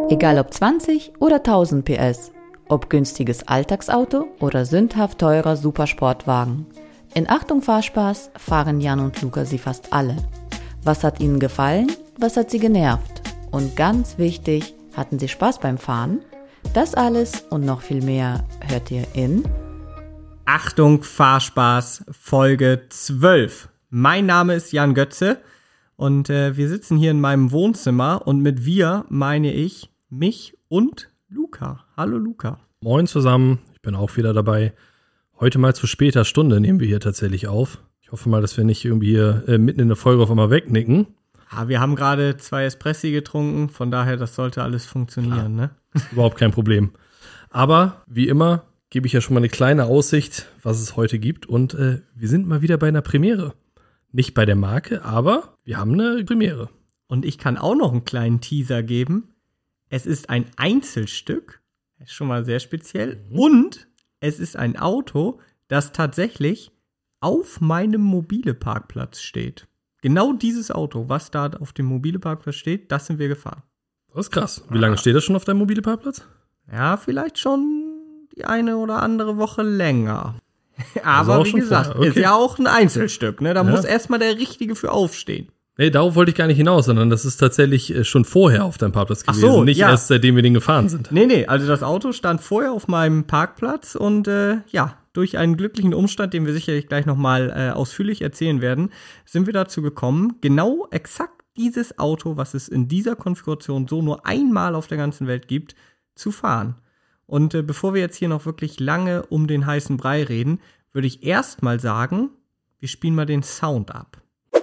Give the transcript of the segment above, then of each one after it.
Egal ob 20 oder 1000 PS, ob günstiges Alltagsauto oder sündhaft teurer Supersportwagen. In Achtung Fahrspaß fahren Jan und Luca sie fast alle. Was hat ihnen gefallen? Was hat sie genervt? Und ganz wichtig, hatten sie Spaß beim Fahren? Das alles und noch viel mehr hört ihr in Achtung Fahrspaß Folge 12. Mein Name ist Jan Götze und wir sitzen hier in meinem Wohnzimmer und mit wir meine ich mich und Luca. Hallo Luca. Moin zusammen, ich bin auch wieder dabei. Heute mal zu später Stunde nehmen wir hier tatsächlich auf. Ich hoffe mal, dass wir nicht irgendwie hier mitten in der Folge auf einmal wegnicken. Ja, wir haben gerade 2 Espressi getrunken, von daher, das sollte alles funktionieren, ne? Überhaupt kein Problem. Aber wie immer gebe ich ja schon mal eine kleine Aussicht, was es heute gibt. Und wir sind mal wieder bei einer Premiere. Nicht bei der Marke, aber wir haben eine Premiere. Und ich kann auch noch einen kleinen Teaser geben. Es ist ein Einzelstück, ist schon mal sehr speziell. Und es ist ein Auto, das tatsächlich auf meinem Mobile-Parkplatz steht. Genau dieses Auto, was da auf dem Mobile-Parkplatz steht, das sind wir gefahren. Das ist krass. Wie lange steht das schon auf deinem Mobile-Parkplatz? Ja, vielleicht schon die eine oder andere Woche länger. Aber also wie gesagt, okay. Ist ja auch ein Einzelstück, ne? Da Ja. muss erstmal der Richtige für aufstehen. Nee, darauf wollte ich gar nicht hinaus, sondern das ist tatsächlich schon vorher auf deinem Parkplatz Ach gewesen. so, nicht ja. erst seitdem wir den gefahren sind. Nee, also das Auto stand vorher auf meinem Parkplatz und durch einen glücklichen Umstand, den wir sicherlich gleich nochmal ausführlich erzählen werden, sind wir dazu gekommen, genau exakt dieses Auto, was es in dieser Konfiguration so nur einmal auf der ganzen Welt gibt, zu fahren. Und bevor wir jetzt hier noch wirklich lange um den heißen Brei reden, würde ich erst mal sagen, wir spielen mal den Sound ab.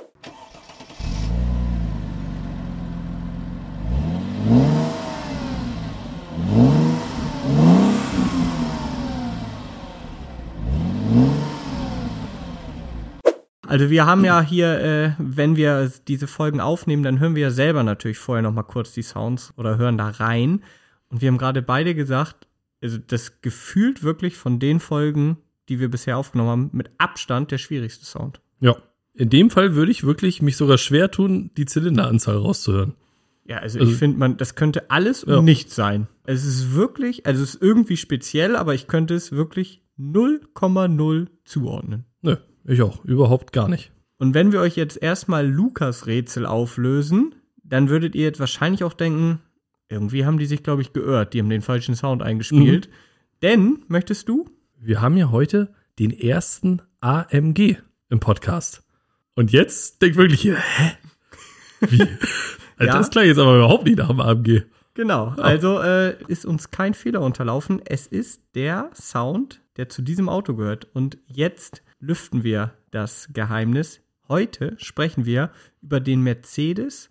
Also wir haben ja hier, wenn wir diese Folgen aufnehmen, dann hören wir ja selber natürlich vorher noch mal kurz die Sounds oder hören da rein. Und wir haben gerade beide gesagt, also das gefühlt wirklich von den Folgen, die wir bisher aufgenommen haben, mit Abstand der schwierigste Sound. Ja. In dem Fall würde ich wirklich mich sogar schwer tun, die Zylinderanzahl rauszuhören. Ja, also ich finde, das könnte alles und nichts sein. Es ist wirklich, also es ist irgendwie speziell, aber ich könnte es wirklich 0,0 zuordnen. Nö, ich auch. Überhaupt gar nicht. Und wenn wir euch jetzt erstmal Lukas Rätsel auflösen, dann würdet ihr jetzt wahrscheinlich auch denken, irgendwie haben die sich, glaube ich, geirrt. Die haben den falschen Sound eingespielt. Denn, möchtest du? Wir haben ja heute den ersten AMG im Podcast. Und jetzt denkt wirklich hier, hä? Wie? Also das klang jetzt aber überhaupt nicht nach dem AMG. Genau, also ist uns kein Fehler unterlaufen. Es ist der Sound, der zu diesem Auto gehört. Und jetzt lüften wir das Geheimnis. Heute sprechen wir über den Mercedes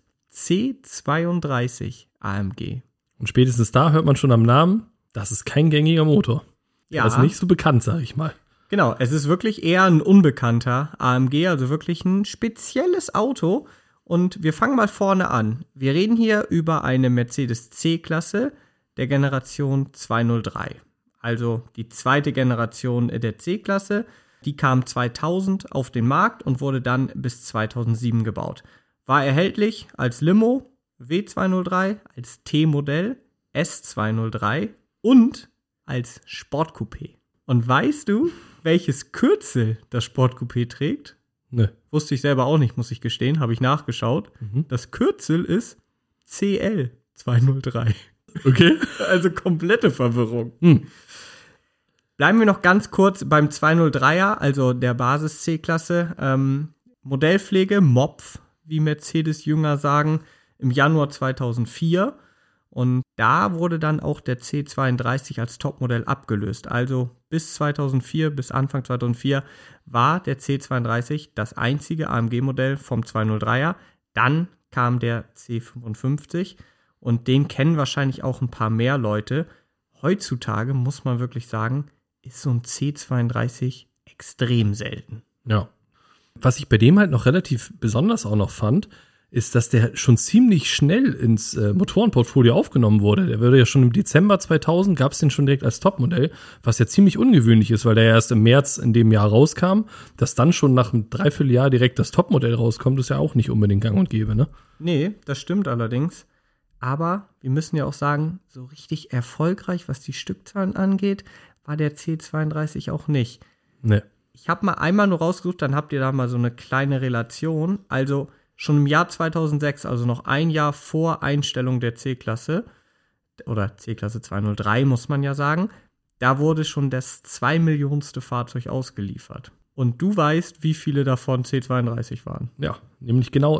C32 AMG. Und spätestens da hört man schon am Namen, das ist kein gängiger Motor. Ja. Der ist nicht so bekannt, sag ich mal. Genau, es ist wirklich eher ein unbekannter AMG, also wirklich ein spezielles Auto. Und wir fangen mal vorne an. Wir reden hier über eine Mercedes C-Klasse der Generation 203. Also die zweite Generation der C-Klasse. Die kam 2000 auf den Markt und wurde dann bis 2007 gebaut. War erhältlich als Limo, W203, als T-Modell, S203 und als Sportcoupé. Und weißt du, welches Kürzel das Sportcoupé trägt? Nö. Wusste ich selber auch nicht, muss ich gestehen, habe ich nachgeschaut. Das Kürzel ist CL203. Okay. Also komplette Verwirrung. Bleiben wir noch ganz kurz beim 203er, also der Basis C-Klasse. Modellpflege, MOPF, wie Mercedes-Jünger sagen, im Januar 2004. Und da wurde dann auch der C32 als Topmodell abgelöst. Also bis 2004, bis Anfang 2004 war der C32 das einzige AMG-Modell vom 203er. Dann kam der C55 und den kennen wahrscheinlich auch ein paar mehr Leute. Heutzutage muss man wirklich sagen, ist so ein C32 extrem selten. Ja. Was ich bei dem halt noch relativ besonders auch noch fand, ist, dass der schon ziemlich schnell ins Motorenportfolio aufgenommen wurde. Der wurde ja schon im Dezember 2000, gab es den schon direkt als Topmodell, was ja ziemlich ungewöhnlich ist, weil der ja erst im März in dem Jahr rauskam. Dass dann schon nach einem Dreivierteljahr direkt das Topmodell rauskommt, ist ja auch nicht unbedingt gang und gäbe, ne? Nee, das stimmt allerdings. Aber wir müssen ja auch sagen, so richtig erfolgreich, was die Stückzahlen angeht, war der C32 auch nicht. Ne. Ich habe mal einmal nur rausgesucht, dann habt ihr da mal so eine kleine Relation. Also schon im Jahr 2006, also noch ein Jahr vor Einstellung der C-Klasse, oder C-Klasse 203 muss man ja sagen, da wurde schon das 2 Millionenste Fahrzeug ausgeliefert. Und du weißt, wie viele davon C32 waren. Ja, nämlich genau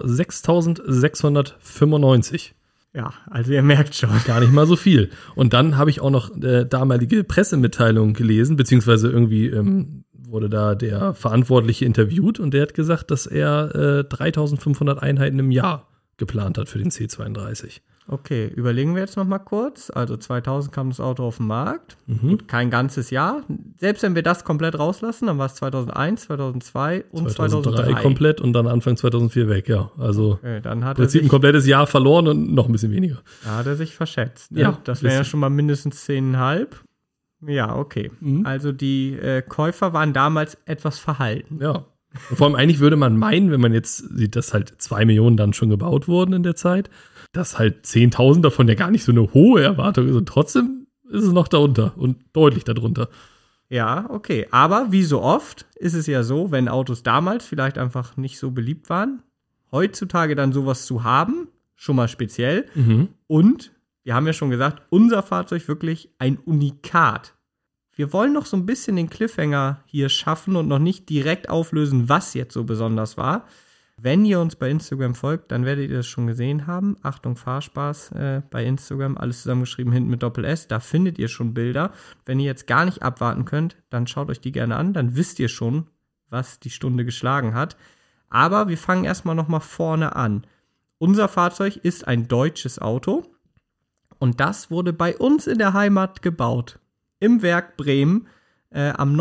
6.695. Ja, also ihr merkt schon. Gar nicht mal so viel. Und dann habe ich auch noch damalige Pressemitteilung gelesen, beziehungsweise irgendwie wurde da der Verantwortliche interviewt und der hat gesagt, dass er 3.500 Einheiten im Jahr geplant hat für den C32. Okay, überlegen wir jetzt noch mal kurz. Also 2000 kam das Auto auf den Markt. Gut, kein ganzes Jahr. Selbst wenn wir das komplett rauslassen, dann war es 2001, 2002 und 2003 komplett und dann Anfang 2004 weg, ja. Also okay, dann hat im Prinzip ein komplettes Jahr verloren und noch ein bisschen weniger. Da hat er sich verschätzt. Ne? Ja, das wären ja schon mal mindestens 10,5. Ja, okay. Also die Käufer waren damals etwas verhalten. Ja. Und vor allem eigentlich würde man meinen, wenn man jetzt sieht, dass halt 2 Millionen dann schon gebaut wurden in der Zeit, dass halt 10.000 davon ja gar nicht so eine hohe Erwartung ist. Und trotzdem ist es noch darunter und deutlich darunter. Ja, okay. Aber wie so oft ist es ja so, wenn Autos damals vielleicht einfach nicht so beliebt waren, heutzutage dann sowas zu haben, schon mal speziell. Und wir haben ja schon gesagt, unser Fahrzeug wirklich ein Unikat. Wir wollen noch so ein bisschen den Cliffhanger hier schaffen und noch nicht direkt auflösen, was jetzt so besonders war. Wenn ihr uns bei Instagram folgt, dann werdet ihr das schon gesehen haben. Achtung, Fahrspaß bei Instagram, alles zusammengeschrieben hinten mit Doppel-S. Da findet ihr schon Bilder. Wenn ihr jetzt gar nicht abwarten könnt, dann schaut euch die gerne an. Dann wisst ihr schon, was die Stunde geschlagen hat. Aber wir fangen erstmal nochmal vorne an. Unser Fahrzeug ist ein deutsches Auto. Und das wurde bei uns in der Heimat gebaut. Im Werk Bremen am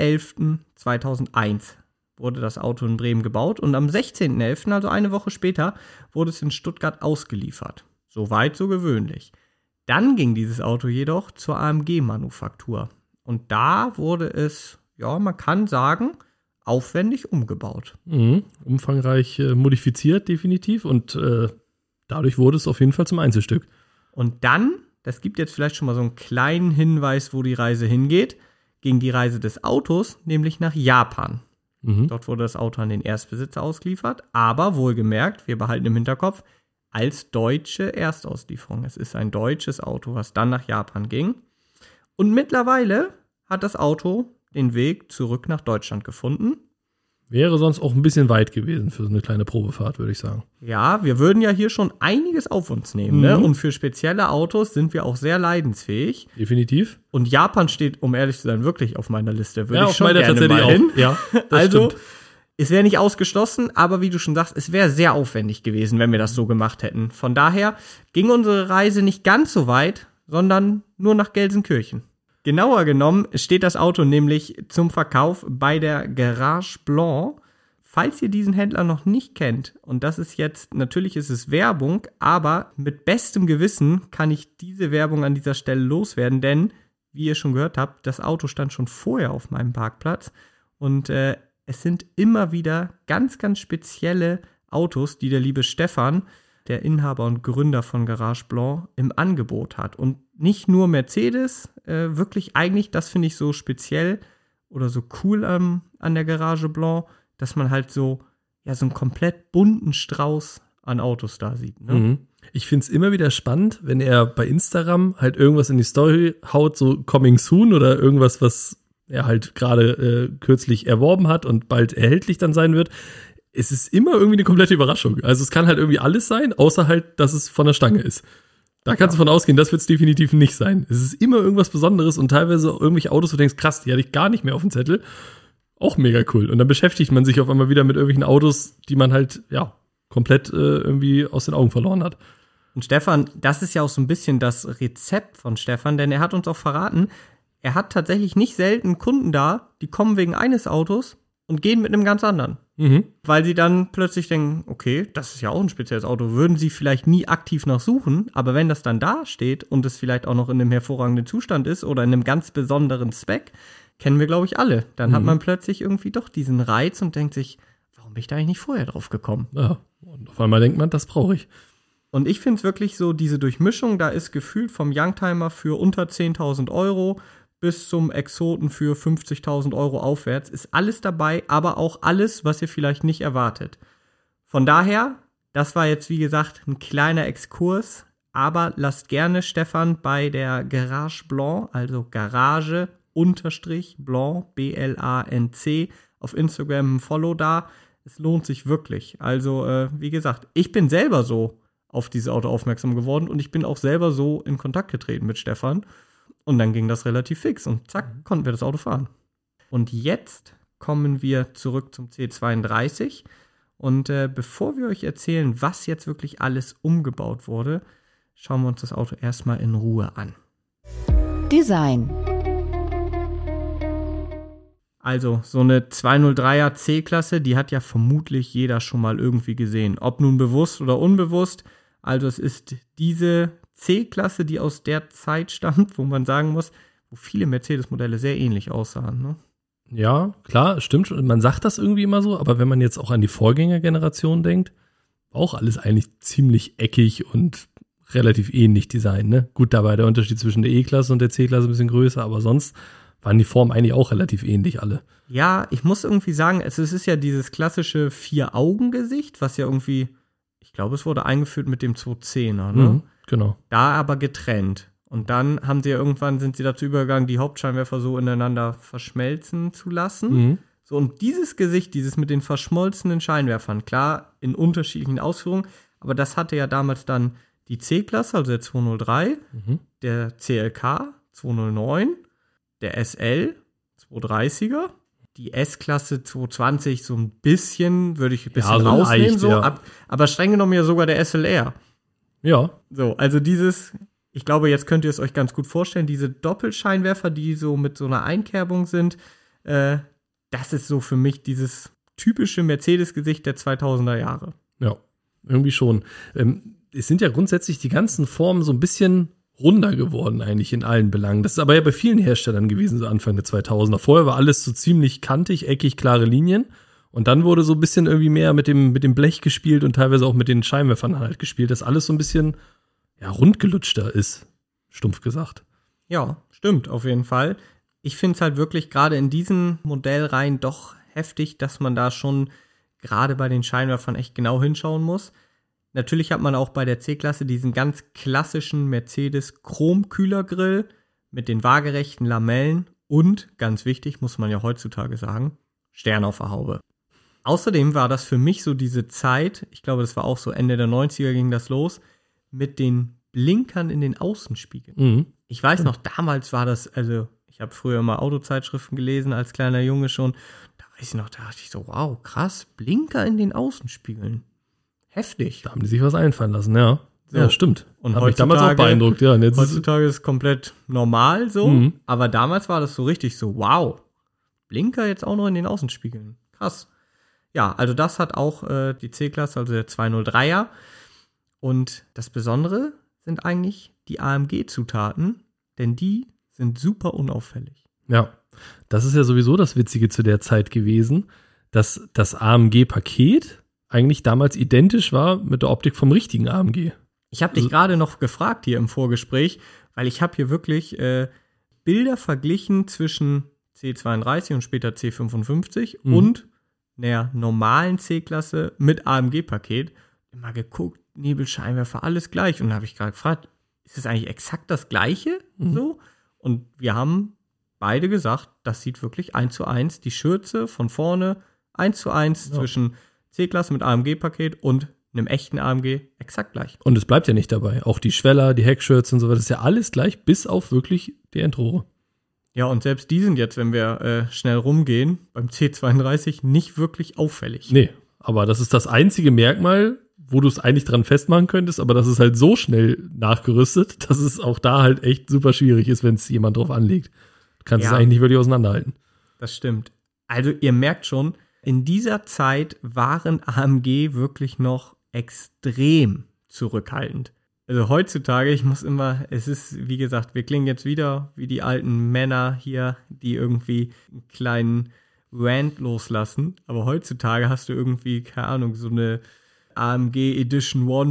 9.11.2001 wurde das Auto in Bremen gebaut und am 16.11., also eine Woche später, wurde es in Stuttgart ausgeliefert. Soweit so gewöhnlich. Dann ging dieses Auto jedoch zur AMG-Manufaktur. Und da wurde es, ja, man kann sagen, aufwendig umgebaut. Umfangreich modifiziert, definitiv. Und dadurch wurde es auf jeden Fall zum Einzelstück. Und dann, das gibt jetzt vielleicht schon mal so einen kleinen Hinweis, wo die Reise hingeht, ging die Reise des Autos nämlich nach Japan. Dort wurde das Auto an den Erstbesitzer ausgeliefert, aber wohlgemerkt, wir behalten im Hinterkopf, als deutsche Erstauslieferung. Es ist ein deutsches Auto, was dann nach Japan ging. Und mittlerweile hat das Auto den Weg zurück nach Deutschland gefunden. Wäre sonst auch ein bisschen weit gewesen für so eine kleine Probefahrt, würde ich sagen. Ja, wir würden ja hier schon einiges auf uns nehmen, ne? Und für spezielle Autos sind wir auch sehr leidensfähig. Definitiv. Und Japan steht, um ehrlich zu sein, wirklich auf meiner Liste. Würde ich schon gerne mal hin. Ja, also, stimmt. Es wäre nicht ausgeschlossen, aber wie du schon sagst, es wäre sehr aufwendig gewesen, wenn wir das so gemacht hätten. Von daher ging unsere Reise nicht ganz so weit, sondern nur nach Gelsenkirchen. Genauer genommen steht das Auto nämlich zum Verkauf bei der Garage Blanc. Falls ihr diesen Händler noch nicht kennt, und das ist jetzt, natürlich ist es Werbung, aber mit bestem Gewissen kann ich diese Werbung an dieser Stelle loswerden, denn, wie ihr schon gehört habt, das Auto stand schon vorher auf meinem Parkplatz und es sind immer wieder ganz, ganz spezielle Autos, die der liebe Stefan, der Inhaber und Gründer von Garage Blanc, im Angebot hat. Und nicht nur Mercedes, wirklich eigentlich, das finde ich so speziell oder so cool an der Garage Blanc, dass man halt so, ja, so einen komplett bunten Strauß an Autos da sieht. Ne? Ich finde es immer wieder spannend, wenn er bei Instagram halt irgendwas in die Story haut, so Coming Soon oder irgendwas, was er halt gerade kürzlich erworben hat und bald erhältlich dann sein wird. Es ist immer irgendwie eine komplette Überraschung. Also es kann halt irgendwie alles sein, außer halt, dass es von der Stange ist. Da kannst du von ausgehen, das wird es definitiv nicht sein. Es ist immer irgendwas Besonderes und teilweise irgendwelche Autos, wo du denkst, krass, die hatte ich gar nicht mehr auf dem Zettel. Auch mega cool. Und dann beschäftigt man sich auf einmal wieder mit irgendwelchen Autos, die man halt, ja, komplett irgendwie aus den Augen verloren hat. Und Stefan, das ist ja auch so ein bisschen das Rezept von Stefan, denn er hat uns auch verraten, er hat tatsächlich nicht selten Kunden da, die kommen wegen eines Autos und gehen mit einem ganz anderen. Weil sie dann plötzlich denken, okay, das ist ja auch ein spezielles Auto, würden sie vielleicht nie aktiv nachsuchen, aber wenn das dann da steht und es vielleicht auch noch in einem hervorragenden Zustand ist oder in einem ganz besonderen Spec, kennen wir, glaube ich, alle. Dann hat man plötzlich irgendwie doch diesen Reiz und denkt sich, warum bin ich da eigentlich nicht vorher drauf gekommen? Ja, und auf einmal denkt man, das brauche ich. Und ich finde es wirklich so, diese Durchmischung, da ist gefühlt vom Youngtimer für unter 10.000 Euro bis zum Exoten für 50.000 Euro aufwärts, ist alles dabei, aber auch alles, was ihr vielleicht nicht erwartet. Von daher, das war jetzt wie gesagt ein kleiner Exkurs, aber lasst gerne Stefan bei der Garage Blanc, also Garage_Blanc, BLANC, auf Instagram ein Follow da. Es lohnt sich wirklich. Also, wie gesagt, ich bin selber so auf dieses Auto aufmerksam geworden und ich bin auch selber so in Kontakt getreten mit Stefan. Und dann ging das relativ fix und zack, konnten wir das Auto fahren. Und jetzt kommen wir zurück zum C32. Und bevor wir euch erzählen, was jetzt wirklich alles umgebaut wurde, schauen wir uns das Auto erstmal in Ruhe an. Design. Also, so eine 203er C-Klasse, die hat ja vermutlich jeder schon mal irgendwie gesehen. Ob nun bewusst oder unbewusst. Also, es ist diese C-Klasse, die aus der Zeit stammt, wo man sagen muss, wo viele Mercedes-Modelle sehr ähnlich aussahen, ne? Ja, klar, stimmt schon. Man sagt das irgendwie immer so, aber wenn man jetzt auch an die Vorgängergeneration denkt, war auch alles eigentlich ziemlich eckig und relativ ähnlich Design, ne? Gut, da war der Unterschied zwischen der E-Klasse und der C-Klasse ein bisschen größer, aber sonst waren die Formen eigentlich auch relativ ähnlich alle. Ja, ich muss irgendwie sagen, es ist ja dieses klassische Vier-Augen-Gesicht, was ja irgendwie, ich glaube, es wurde eingeführt mit dem 210er, ne? Mhm, genau. Da aber getrennt. Und dann haben sie ja irgendwann, sind sie dazu übergegangen, die Hauptscheinwerfer so ineinander verschmelzen zu lassen. Mhm. So, und dieses Gesicht, dieses mit den verschmolzenen Scheinwerfern, klar, in unterschiedlichen Ausführungen, aber das hatte ja damals dann die C-Klasse, also der 203, der CLK 209, der SL 230er, die S-Klasse 220 so ein bisschen, würde ich ein bisschen so rausnehmen, leicht, so, ja. aber streng genommen ja sogar der SLR. Ja. So, also dieses, ich glaube, jetzt könnt ihr es euch ganz gut vorstellen, diese Doppelscheinwerfer, die so mit so einer Einkerbung sind, das ist so für mich dieses typische Mercedes-Gesicht der 2000er Jahre. Ja, irgendwie schon. Es sind ja grundsätzlich die ganzen Formen so ein bisschen runder geworden eigentlich in allen Belangen. Das ist aber ja bei vielen Herstellern gewesen, so Anfang der 2000er. Vorher war alles so ziemlich kantig, eckig, klare Linien. Und dann wurde so ein bisschen irgendwie mehr mit dem Blech gespielt und teilweise auch mit den Scheinwerfern halt gespielt, dass alles so ein bisschen rundgelutschter ist, stumpf gesagt. Ja, stimmt, auf jeden Fall. Ich finde es halt wirklich gerade in diesen Modellreihen doch heftig, dass man da schon gerade bei den Scheinwerfern echt genau hinschauen muss. Natürlich hat man auch bei der C-Klasse diesen ganz klassischen Mercedes Chromkühlergrill mit den waagerechten Lamellen und, ganz wichtig, muss man ja heutzutage sagen, Stern auf der Haube. Außerdem war das für mich so diese Zeit, ich glaube, das war auch so Ende der 90er ging das los, mit den Blinkern in den Außenspiegeln. Mhm. Ich weiß noch, damals war das, also ich habe früher mal Autozeitschriften gelesen als kleiner Junge schon, da weiß ich noch, da dachte ich so, wow, krass, Blinker in den Außenspiegeln. Heftig. Da haben die sich was einfallen lassen, ja. So. Ja, stimmt. Und hat mich damals auch beeindruckt, ja. Und jetzt heutzutage ist es komplett normal so, aber damals war das so richtig so, wow, Blinker jetzt auch noch in den Außenspiegeln. Krass. Ja, also das hat auch die C-Klasse, also der 203er. Und das Besondere sind eigentlich die AMG-Zutaten, denn die sind super unauffällig. Ja, das ist ja sowieso das Witzige zu der Zeit gewesen, dass das AMG-Paket eigentlich damals identisch war mit der Optik vom richtigen AMG. Ich habe dich gerade noch gefragt hier im Vorgespräch, weil ich habe hier wirklich Bilder verglichen zwischen C32 und später C55 und der normalen C-Klasse mit AMG-Paket. Immer geguckt, Nebelscheinwerfer, alles gleich. Und da habe ich gerade gefragt, ist es eigentlich exakt das Gleiche? So? Und wir haben beide gesagt, das sieht wirklich 1:1, die Schürze von vorne 1:1 zwischen C-Klasse mit AMG-Paket und einem echten AMG exakt gleich. Und es bleibt ja nicht dabei. Auch die Schweller, die Heckschürze und so weiter, das ist ja alles gleich, bis auf wirklich die Endrohre. Ja, und selbst die sind jetzt, wenn wir schnell rumgehen, beim C32 nicht wirklich auffällig. Nee, aber das ist das einzige Merkmal, wo du es eigentlich dran festmachen könntest, aber das ist halt so schnell nachgerüstet, dass es auch da halt echt super schwierig ist, wenn es jemand drauf anlegt. Du kannst es eigentlich nicht wirklich auseinanderhalten. Das stimmt. Also ihr merkt schon, in dieser Zeit waren AMG wirklich noch extrem zurückhaltend. Also heutzutage, es ist, wie gesagt, wir klingen jetzt wieder wie die alten Männer hier, die irgendwie einen kleinen Rant loslassen. Aber heutzutage hast du irgendwie, keine Ahnung, so eine AMG Edition One mit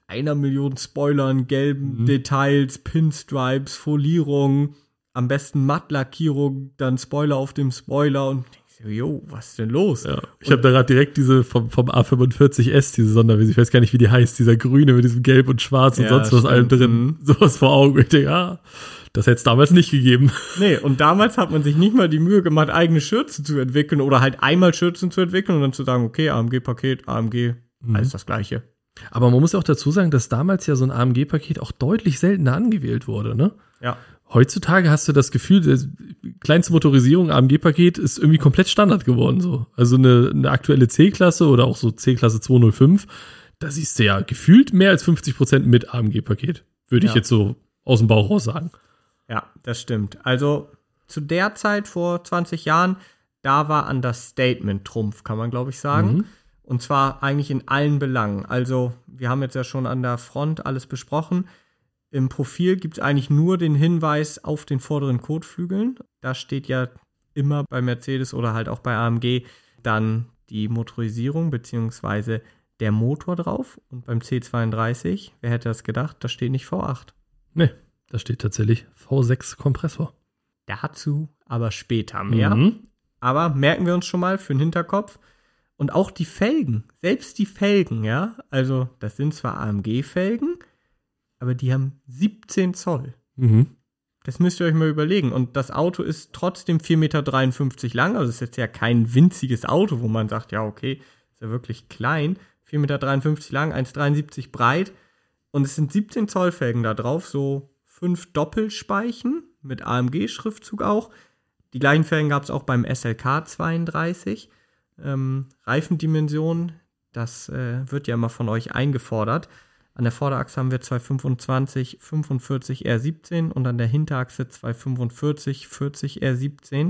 1 Million Spoilern, gelben Details, Pinstripes, Folierung, am besten Mattlackierung, dann Spoiler auf dem Spoiler und jo, was ist denn los? Ja. Ich habe da gerade direkt diese vom A45S, diese Sonderversion, ich weiß gar nicht, wie die heißt, dieser grüne mit diesem Gelb und Schwarz und sonst was allem drin, sowas vor Augen. Ich denke, das hätte es damals nicht gegeben. Nee, und damals hat man sich nicht mal die Mühe gemacht, eigene Schürzen zu entwickeln oder halt einmal Schürzen zu entwickeln und dann zu sagen, okay, AMG-Paket, AMG, alles das Gleiche. Aber man muss ja auch dazu sagen, dass damals ja so ein AMG-Paket auch deutlich seltener angewählt wurde, ne? Ja. Heutzutage hast du das Gefühl, die kleinste Motorisierung, AMG-Paket, ist irgendwie komplett Standard geworden. So. Also eine aktuelle C-Klasse oder auch so C-Klasse 205, da siehst du ja gefühlt mehr als 50% mit AMG-Paket. Würde ich jetzt so aus dem Bauch raus sagen. Ja, das stimmt. Also zu der Zeit vor 20 Jahren, da war Understatement Trumpf, kann man glaube ich sagen. Und zwar eigentlich in allen Belangen. Also wir haben jetzt ja schon an der Front alles besprochen. Im Profil gibt es eigentlich nur den Hinweis auf den vorderen Kotflügeln. Da steht ja immer bei Mercedes oder halt auch bei AMG dann die Motorisierung bzw. der Motor drauf. Und beim C32, wer hätte das gedacht, da steht nicht V8. Nee, da steht tatsächlich V6 Kompressor. Dazu aber später mehr. Aber merken wir uns schon mal für den Hinterkopf. Und auch die Felgen, selbst die Felgen, ja, also das sind zwar AMG-Felgen, aber die haben 17 Zoll. Das müsst ihr euch mal überlegen. Und das Auto ist trotzdem 4,53 Meter lang. Also es ist jetzt ja kein winziges Auto, wo man sagt, ja, okay, ist ja wirklich klein. 4,53 Meter lang, 1,73 breit. Und es sind 17 Zoll Felgen da drauf, so 5 Doppelspeichen mit AMG-Schriftzug auch. Die gleichen Felgen gab es auch beim SLK 32. Reifendimension, das wird ja immer von euch eingefordert. An der Vorderachse haben wir 225 45 R17 und an der Hinterachse 245 40 R17.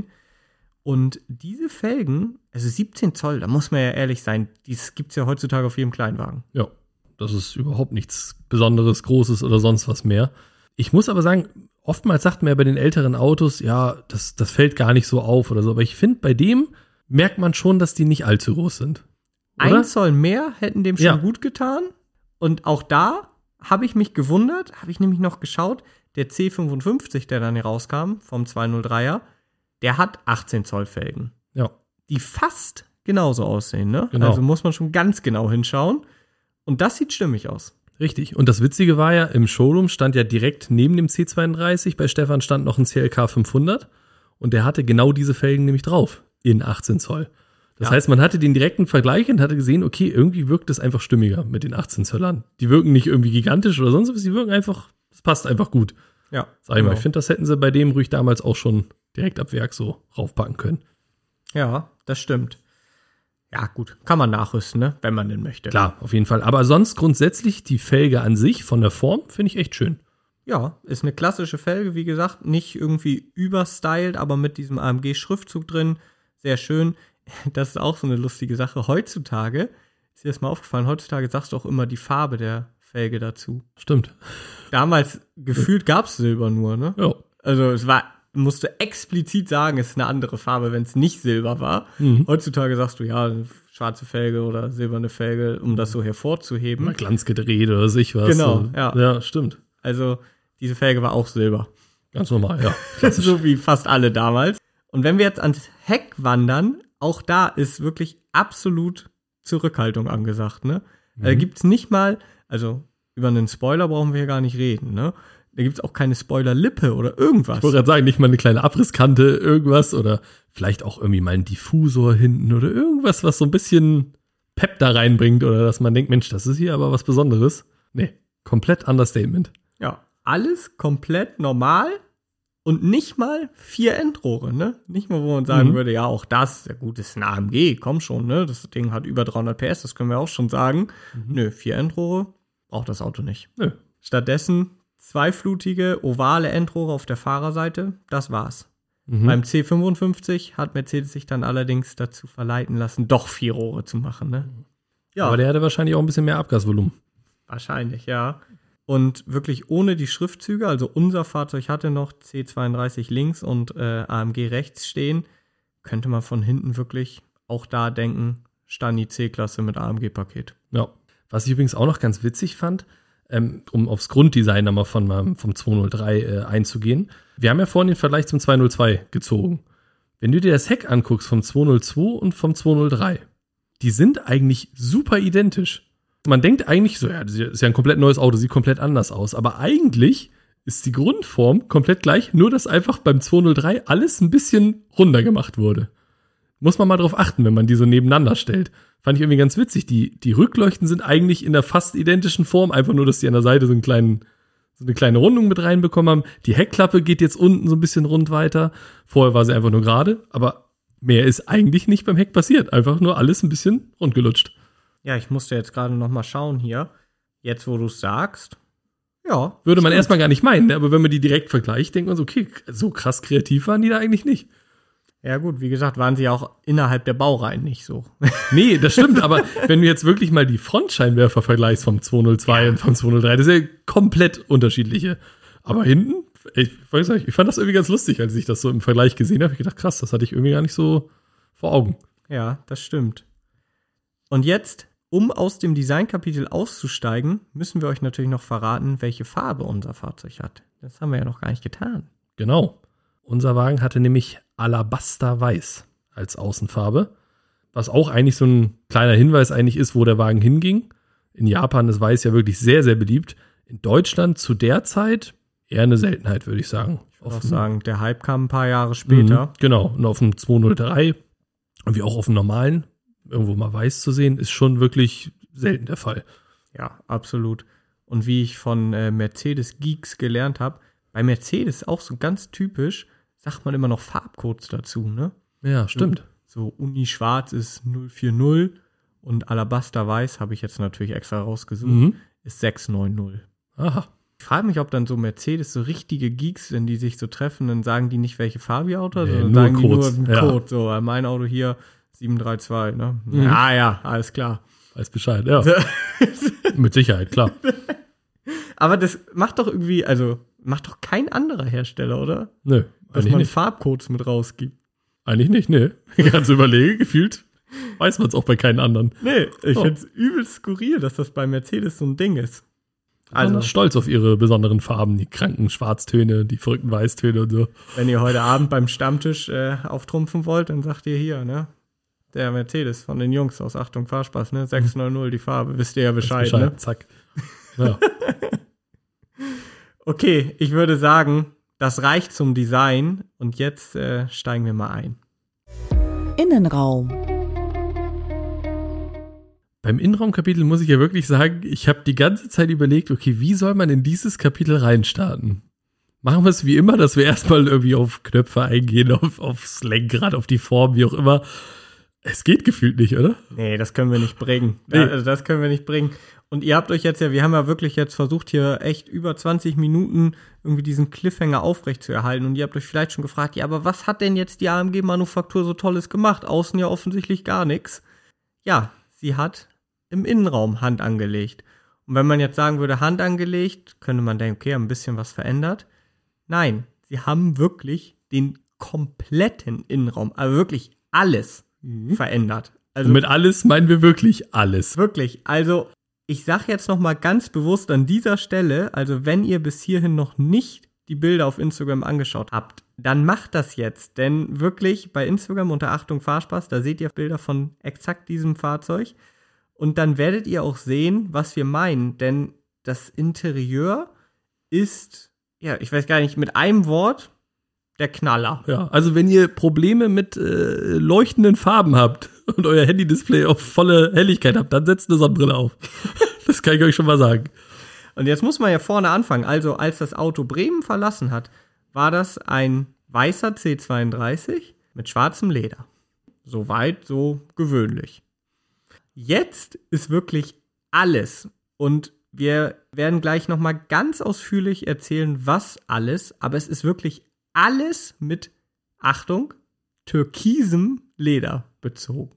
Und diese Felgen, also 17 Zoll, da muss man ja ehrlich sein, dies gibt es ja heutzutage auf jedem Kleinwagen. Ja, das ist überhaupt nichts Besonderes, Großes oder sonst was mehr. Ich muss aber sagen, oftmals sagt man ja bei den älteren Autos, ja, das fällt gar nicht so auf oder so. Aber ich finde, bei dem merkt man schon, dass die nicht allzu groß sind. Oder? 1 Zoll mehr hätten dem schon gut getan. Und auch da habe ich mich gewundert, habe ich nämlich noch geschaut, der C55, der dann hier rauskam, vom 203er, der hat 18 Zoll Felgen. Ja. Die fast genauso aussehen, ne? Genau. Also muss man schon ganz genau hinschauen. Und das sieht stimmig aus. Richtig. Und das Witzige war ja, im Showroom stand ja direkt neben dem C32, bei Stefan stand noch ein CLK 500 und der hatte genau diese Felgen nämlich drauf, in 18 Zoll. Das heißt, man hatte den direkten Vergleich und hatte gesehen, okay, irgendwie wirkt es einfach stimmiger mit den 18 Zöllern. Die wirken nicht irgendwie gigantisch oder sonst was, die wirken einfach, das passt einfach gut. Ja. Sag ich mal, ich finde, das hätten sie bei dem ruhig damals auch schon direkt ab Werk so raufpacken können. Ja, das stimmt. Ja, gut, kann man nachrüsten, ne? Wenn man denn möchte. Klar, auf jeden Fall. Aber sonst grundsätzlich die Felge an sich von der Form finde ich echt schön. Ja, ist eine klassische Felge, wie gesagt, nicht irgendwie überstylt, aber mit diesem AMG-Schriftzug drin. Sehr schön. Das ist auch so eine lustige Sache. Heutzutage, ist dir das mal aufgefallen, heutzutage sagst du auch immer die Farbe der Felge dazu. Stimmt. Damals gefühlt gab es Silber nur, ne? Ja. Also es war, musst du explizit sagen, es ist eine andere Farbe, wenn es nicht Silber war. Heutzutage sagst du, ja, schwarze Felge oder silberne Felge, um das so hervorzuheben. Mal Glanz gedreht oder sich was. Genau, ja. Ja, stimmt. Also diese Felge war auch Silber. Ganz normal, ja. So wie fast alle damals. Und wenn wir jetzt ans Heck wandern, auch da ist wirklich absolut Zurückhaltung angesagt, ne? Da gibt's nicht mal, also über einen Spoiler brauchen wir hier gar nicht reden, ne? Da gibt's auch keine Spoilerlippe oder irgendwas. Ich wollte gerade sagen, nicht mal eine kleine Abrisskante, irgendwas oder vielleicht auch irgendwie mal ein Diffusor hinten oder irgendwas, was so ein bisschen Pep da reinbringt oder dass man denkt, Mensch, das ist hier aber was Besonderes. Nee, komplett Understatement. Ja, alles komplett normal. Und nicht mal 4 Endrohre, ne? Nicht mal, wo man sagen würde, ja, auch das, ja gut, das ist ein AMG, komm schon, ne? Das Ding hat über 300 PS, das können wir auch schon sagen. Nö, 4 Endrohre braucht das Auto nicht. Nö. Stattdessen 2-flutige, ovale Endrohre auf der Fahrerseite, das war's. Beim C55 hat Mercedes sich dann allerdings dazu verleiten lassen, doch 4 Rohre zu machen, ne? Ja. Aber der hatte wahrscheinlich auch ein bisschen mehr Abgasvolumen. Wahrscheinlich, ja. Und wirklich ohne die Schriftzüge, also unser Fahrzeug hatte noch C32 links und AMG rechts stehen, könnte man von hinten wirklich auch da denken, Stani C-Klasse mit AMG-Paket. Ja. Was ich übrigens auch noch ganz witzig fand, um aufs Grunddesign nochmal vom 203 einzugehen. Wir haben ja vorhin den Vergleich zum 202 gezogen. Wenn du dir das Heck anguckst vom 202 und vom 203, die sind eigentlich super identisch. Man denkt eigentlich so, ja, das ist ja ein komplett neues Auto, sieht komplett anders aus. Aber eigentlich ist die Grundform komplett gleich, nur dass einfach beim 203 alles ein bisschen runder gemacht wurde. Muss man mal drauf achten, wenn man die so nebeneinander stellt. Fand ich irgendwie ganz witzig. Die Rückleuchten sind eigentlich in der fast identischen Form, einfach nur, dass die an der Seite so eine kleine Rundung mit reinbekommen haben. Die Heckklappe geht jetzt unten so ein bisschen rund weiter. Vorher war sie einfach nur gerade, aber mehr ist eigentlich nicht beim Heck passiert. Einfach nur alles ein bisschen rundgelutscht. Ja, ich musste jetzt gerade noch mal schauen hier. Jetzt, wo du es sagst. Ja. Würde man erstmal gar nicht meinen, aber wenn man die direkt vergleicht, denkt man so, okay, so krass kreativ waren die da eigentlich nicht. Ja gut, wie gesagt, waren sie auch innerhalb der Baureihen nicht so. Nee, das stimmt, aber wenn du jetzt wirklich mal die Frontscheinwerfer vergleichst vom 202 und vom 203, das ist ja komplett unterschiedliche. Aber hinten, ich weiß nicht, ich fand das irgendwie ganz lustig, als ich das so im Vergleich gesehen habe. Ich gedacht, krass, das hatte ich irgendwie gar nicht so vor Augen. Ja, das stimmt. Und jetzt, um aus dem Designkapitel auszusteigen, müssen wir euch natürlich noch verraten, welche Farbe unser Fahrzeug hat. Das haben wir ja noch gar nicht getan. Genau. Unser Wagen hatte nämlich Alabasterweiß als Außenfarbe, was auch eigentlich so ein kleiner Hinweis eigentlich ist, wo der Wagen hinging. In Japan ist Weiß ja wirklich sehr, sehr beliebt. In Deutschland zu der Zeit eher eine Seltenheit, würde ich sagen. Ich würde auch sagen, der Hype kam ein paar Jahre später. Genau, und auf dem 203 und wie auch auf dem normalen, irgendwo mal Weiß zu sehen, ist schon wirklich selten der Fall. Ja, absolut. Und wie ich von Mercedes-Geeks gelernt habe, bei Mercedes auch so ganz typisch, sagt man immer noch Farbcodes dazu, ne? Ja, stimmt. So Uni-Schwarz ist 040 und Alabaster-Weiß, habe ich jetzt natürlich extra rausgesucht, ist 690. Aha. Ich frage mich, ob dann so Mercedes so richtige Geeks, wenn die sich so treffen, dann sagen die nicht, welche Farbe ihr Auto hat, sondern nur sagen Codes. die nur einen Code. So, mein Auto hier 732, ne? Ja, alles klar. Weiß Bescheid, ja. Mit Sicherheit, klar. Aber das macht doch irgendwie, also macht doch kein anderer Hersteller, oder? Nö, dass eigentlich man nicht. Farbcodes mit rausgibt. Eigentlich nicht, ne. Ganz überlegen, gefühlt weiß man es auch bei keinen anderen. Nee, ich find's übelst skurril, dass das bei Mercedes so ein Ding ist. Also stolz auf ihre besonderen Farben, die kranken Schwarztöne, die verrückten Weißtöne und so. Wenn ihr heute Abend beim Stammtisch auftrumpfen wollt, dann sagt ihr hier, ne? Der Mercedes von den Jungs aus Achtung Fahrspaß, ne? 690 die Farbe, wisst ihr ja Bescheid, ne? Zack. Ja. Okay, ich würde sagen, das reicht zum Design und jetzt steigen wir mal ein. Innenraum. Beim Innenraumkapitel muss ich ja wirklich sagen, ich habe die ganze Zeit überlegt, okay, wie soll man in dieses Kapitel reinstarten? Machen wir es wie immer, dass wir erstmal irgendwie auf Knöpfe eingehen, aufs Lenkrad, auf die Form, wie auch immer. Es geht gefühlt nicht, oder? Nee, das können wir nicht bringen. Nee. Also das können wir nicht bringen. Und ihr habt euch jetzt ja, wir haben ja wirklich jetzt versucht, hier echt über 20 Minuten irgendwie diesen Cliffhanger aufrecht zu erhalten. Und ihr habt euch vielleicht schon gefragt, ja, aber was hat denn jetzt die AMG-Manufaktur so Tolles gemacht? Außen ja offensichtlich gar nichts. Ja, sie hat im Innenraum Hand angelegt. Und wenn man jetzt sagen würde, Hand angelegt, könnte man denken, okay, ein bisschen was verändert. Nein, sie haben wirklich den kompletten Innenraum, also wirklich alles verändert. Also und mit alles meinen wir wirklich alles. wirklich, also ich sage jetzt noch mal ganz bewusst an dieser Stelle, also wenn ihr bis hierhin noch nicht die Bilder auf Instagram angeschaut habt, dann macht das jetzt, denn wirklich bei Instagram unter Achtung Fahrspaß, da seht ihr Bilder von exakt diesem Fahrzeug und dann werdet ihr auch sehen, was wir meinen, denn das Interieur ist, ja, ich weiß gar nicht, mit einem Wort, der Knaller. Ja, also wenn ihr Probleme mit leuchtenden Farben habt und euer Handy-Display auf volle Helligkeit habt, dann setzt eine Sonnenbrille auf. Das kann ich euch schon mal sagen. Und jetzt muss man ja vorne anfangen. Also als das Auto Bremen verlassen hat, war das ein weißer C32 mit schwarzem Leder. Soweit, so gewöhnlich. Jetzt ist wirklich alles. Und wir werden gleich noch mal ganz ausführlich erzählen, was alles. Aber es ist wirklich alles mit, Achtung, türkisem Leder bezogen.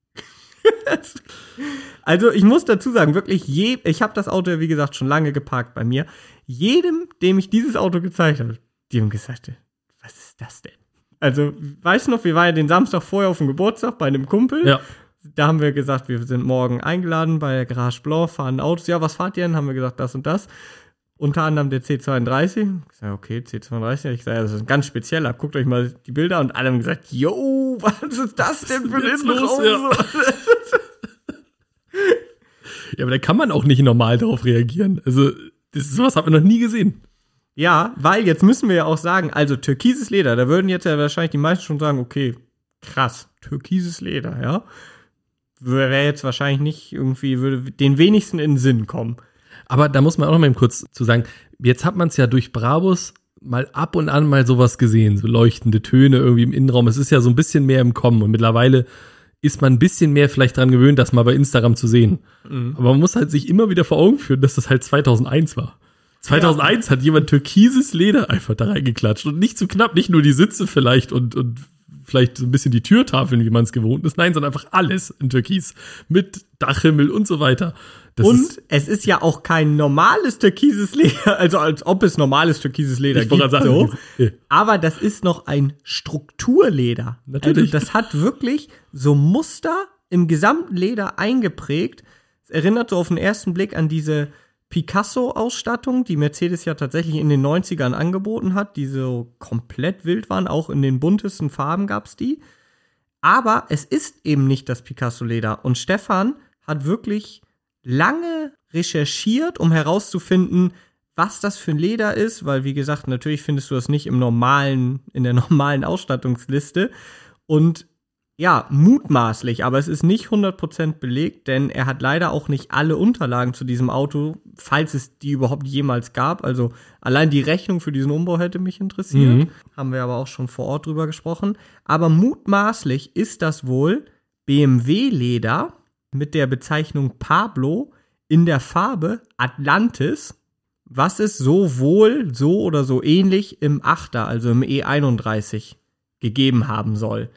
Also ich muss dazu sagen, wirklich, ich habe das Auto ja wie gesagt schon lange geparkt bei mir. Jedem, dem ich dieses Auto gezeigt habe, die haben gesagt, was ist das denn? Also, weißt du noch, wir waren ja den Samstag vorher auf dem Geburtstag bei einem Kumpel. Ja. Da haben wir gesagt, wir sind morgen eingeladen bei der Garage Blanc, fahren Autos. Ja, was fahrt ihr denn? Haben wir gesagt, das und das. Unter anderem der C32. Ich sage, okay, C32. Ich sage, das ist ein ganz spezieller. Guckt euch mal die Bilder. Und alle haben gesagt, yo, was ist das denn für ein Innenraum? Ja, aber da kann man auch nicht normal darauf reagieren. Also, sowas haben wir noch nie gesehen. Ja, weil jetzt müssen wir ja auch sagen, also türkises Leder, da würden jetzt ja wahrscheinlich die meisten schon sagen, okay, krass, türkises Leder, ja. Wäre jetzt wahrscheinlich nicht irgendwie, würde den wenigsten in den Sinn kommen. Aber da muss man auch noch mal kurz zu sagen, jetzt hat man es ja durch Brabus mal ab und an mal sowas gesehen, so leuchtende Töne irgendwie im Innenraum. Es ist ja so ein bisschen mehr im Kommen und mittlerweile ist man ein bisschen mehr vielleicht dran gewöhnt, das mal bei Instagram zu sehen. Mhm. Aber man muss halt sich immer wieder vor Augen führen, dass das halt 2001 war. 2001 hat jemand türkises Leder einfach da reingeklatscht und nicht zu knapp, nicht nur die Sitze vielleicht und vielleicht so ein bisschen die Türtafeln, wie man es gewohnt ist, nein, sondern einfach alles in Türkis mit Dachhimmel und so weiter. Es ist ja auch kein normales türkises Leder, also als ob es normales türkises Leder gibt. So. Aber das ist noch ein Strukturleder. Natürlich. Also das hat wirklich so Muster im gesamten Leder eingeprägt. Es erinnert so auf den ersten Blick an diese Picasso-Ausstattung, die Mercedes ja tatsächlich in den 90ern angeboten hat, die so komplett wild waren, auch in den buntesten Farben gab's die. Aber es ist eben nicht das Picasso-Leder. Und Stefan hat wirklich lange recherchiert, um herauszufinden, was das für ein Leder ist, weil, wie gesagt, natürlich findest du das nicht in der normalen Ausstattungsliste. Und ja, mutmaßlich, aber es ist nicht 100% belegt, denn er hat leider auch nicht alle Unterlagen zu diesem Auto, falls es die überhaupt jemals gab. Also allein die Rechnung für diesen Umbau hätte mich interessiert. Mhm. Haben wir aber auch schon vor Ort drüber gesprochen. Aber mutmaßlich ist das wohl BMW-Leder mit der Bezeichnung Pablo in der Farbe Atlantis, was es sowohl so oder so ähnlich im 8er, also im E31, gegeben haben soll.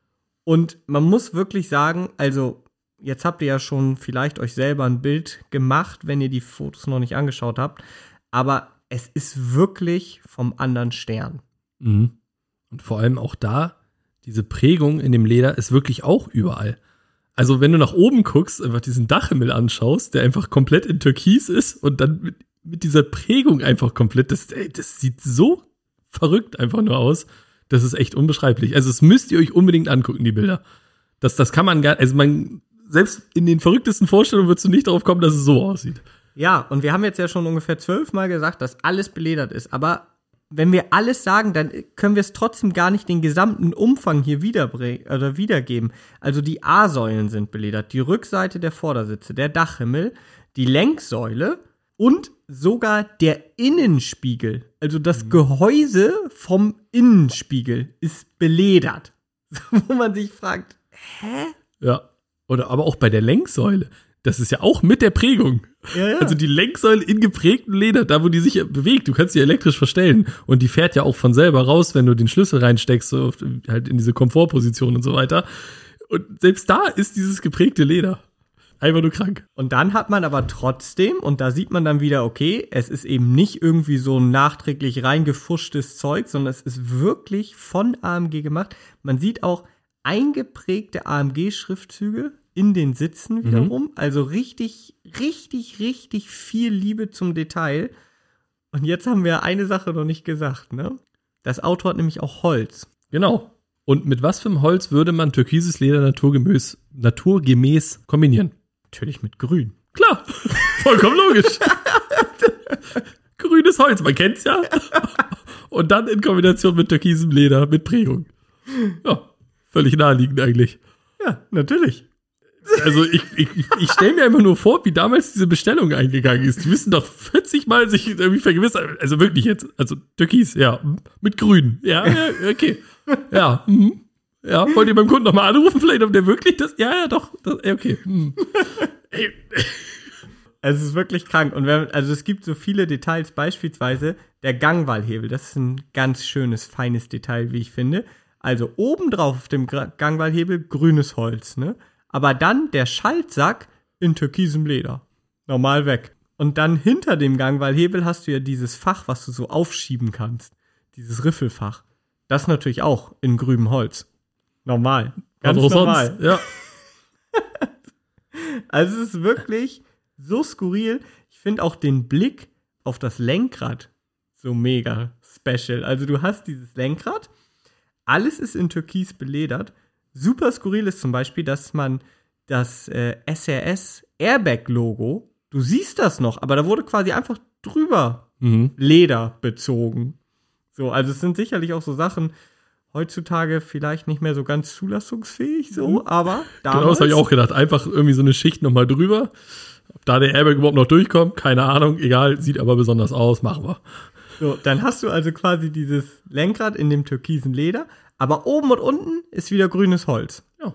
Und man muss wirklich sagen, also jetzt habt ihr ja schon vielleicht euch selber ein Bild gemacht, wenn ihr die Fotos noch nicht angeschaut habt, aber es ist wirklich vom anderen Stern. Mhm. Und vor allem auch da, diese Prägung in dem Leder ist wirklich auch überall. Also wenn du nach oben guckst, einfach diesen Dachhimmel anschaust, der einfach komplett in Türkis ist und dann mit dieser Prägung einfach komplett, das sieht so verrückt einfach nur aus. Das ist echt unbeschreiblich. Also das müsst ihr euch unbedingt angucken, die Bilder. Das kann man gar, also selbst in den verrücktesten Vorstellungen würdest du nicht darauf kommen, dass es so aussieht. Ja, und wir haben jetzt ja schon ungefähr 12-mal gesagt, dass alles beledert ist. Aber wenn wir alles sagen, dann können wir es trotzdem gar nicht den gesamten Umfang hier wiedergeben. Also die A-Säulen sind beledert, die Rückseite der Vordersitze, der Dachhimmel, die Lenksäule und sogar der Innenspiegel, also das Gehäuse vom Innenspiegel ist beledert. Wo man sich fragt, hä? Ja, aber auch bei der Lenksäule. Das ist ja auch mit der Prägung. Ja. Also die Lenksäule in geprägtem Leder, da wo die sich bewegt, du kannst sie elektrisch verstellen. Und die fährt ja auch von selber raus, wenn du den Schlüssel reinsteckst, so halt in diese Komfortposition und so weiter. Und selbst da ist dieses geprägte Leder. Einfach nur krank. Und dann hat man aber trotzdem, und da sieht man dann wieder, okay, es ist eben nicht irgendwie so ein nachträglich reingefuschtes Zeug, sondern es ist wirklich von AMG gemacht. Man sieht auch eingeprägte AMG-Schriftzüge in den Sitzen wiederum. Also richtig, richtig, richtig viel Liebe zum Detail. Und jetzt haben wir eine Sache noch nicht gesagt, ne? Das Auto hat nämlich auch Holz. Genau. Und mit was für einem Holz würde man türkises Leder naturgemäß kombinieren? Natürlich mit Grün. Klar, vollkommen logisch. Grünes Holz, man kennt's ja. Und dann in Kombination mit türkisem Leder, mit Prägung. Ja, völlig naheliegend eigentlich. Ja, natürlich. Also ich stelle mir einfach nur vor, wie damals diese Bestellung eingegangen ist. Die müssen doch 40 Mal sich irgendwie vergewissern. Also wirklich jetzt, also Türkis, ja, mit Grün. Ja, okay. Ja, ja, wollt ihr beim Kunden nochmal anrufen, vielleicht, ob der wirklich das, ja, doch, das, okay. Es ist wirklich krank. Und also es gibt so viele Details, beispielsweise der Gangwallhebel. Das ist ein ganz schönes, feines Detail, wie ich finde. Also obendrauf auf dem Gangwallhebel grünes Holz, ne? Aber dann der Schaltsack in türkisem Leder. Normal weg. Und dann hinter dem Gangwallhebel hast du ja dieses Fach, was du so aufschieben kannst. Dieses Riffelfach. Das natürlich auch in grünem Holz. Normal. Ganz normal. Sonst, ja. Also es ist wirklich so skurril. Ich finde auch den Blick auf das Lenkrad so mega special. Also du hast dieses Lenkrad, alles ist in Türkis beledert. Super skurril ist zum Beispiel, dass man das SRS Airbag-Logo, du siehst das noch, aber da wurde quasi einfach drüber Leder bezogen. So, also es sind sicherlich auch so Sachen, heutzutage vielleicht nicht mehr so ganz zulassungsfähig, so, aber damals. Genau, das habe ich auch gedacht. Einfach irgendwie so eine Schicht nochmal drüber. Ob da der Airbag überhaupt noch durchkommt, keine Ahnung, egal, sieht aber besonders aus, machen wir. So, dann hast du also quasi dieses Lenkrad in dem türkisen Leder, aber oben und unten ist wieder grünes Holz. Ja.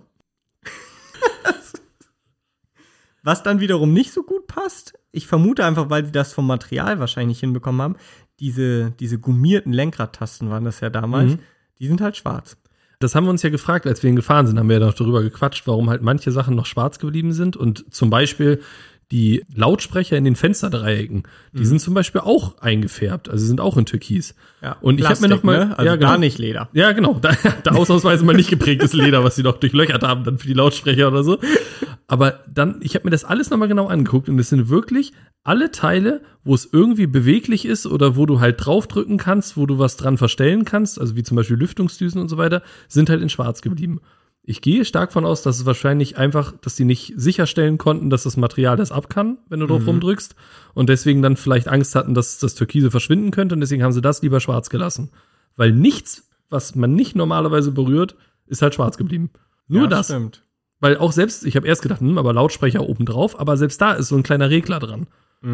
Was dann wiederum nicht so gut passt, ich vermute einfach, weil sie das vom Material wahrscheinlich hinbekommen haben, diese gummierten Lenkradtasten waren das ja damals, die sind halt schwarz. Das haben wir uns ja gefragt, als wir ihn gefahren sind, haben wir ja noch darüber gequatscht, warum halt manche Sachen noch schwarz geblieben sind und zum Beispiel die Lautsprecher in den Fensterdreiecken, die sind zum Beispiel auch eingefärbt, also sind auch in Türkis. Ja, und Plastik, ich habe mir noch mal, ne? Also genau, gar nicht Leder. Ja, genau, da ausnahmsweise mal nicht geprägtes Leder, was sie noch durchlöchert haben dann für die Lautsprecher oder so. Aber dann, ich habe mir das alles nochmal genau angeguckt und es sind wirklich alle Teile, wo es irgendwie beweglich ist oder wo du halt draufdrücken kannst, wo du was dran verstellen kannst, also wie zum Beispiel Lüftungsdüsen und so weiter, sind halt in schwarz geblieben. Ich gehe stark von aus, dass es wahrscheinlich einfach, dass die nicht sicherstellen konnten, dass das Material das ab kann, wenn du drauf rumdrückst und deswegen dann vielleicht Angst hatten, dass das Türkise verschwinden könnte und deswegen haben sie das lieber schwarz gelassen. Weil nichts, was man nicht normalerweise berührt, ist halt schwarz geblieben. Nur ja, das. Stimmt. Weil auch selbst, ich habe erst gedacht, aber Lautsprecher oben drauf, aber selbst da ist so ein kleiner Regler dran.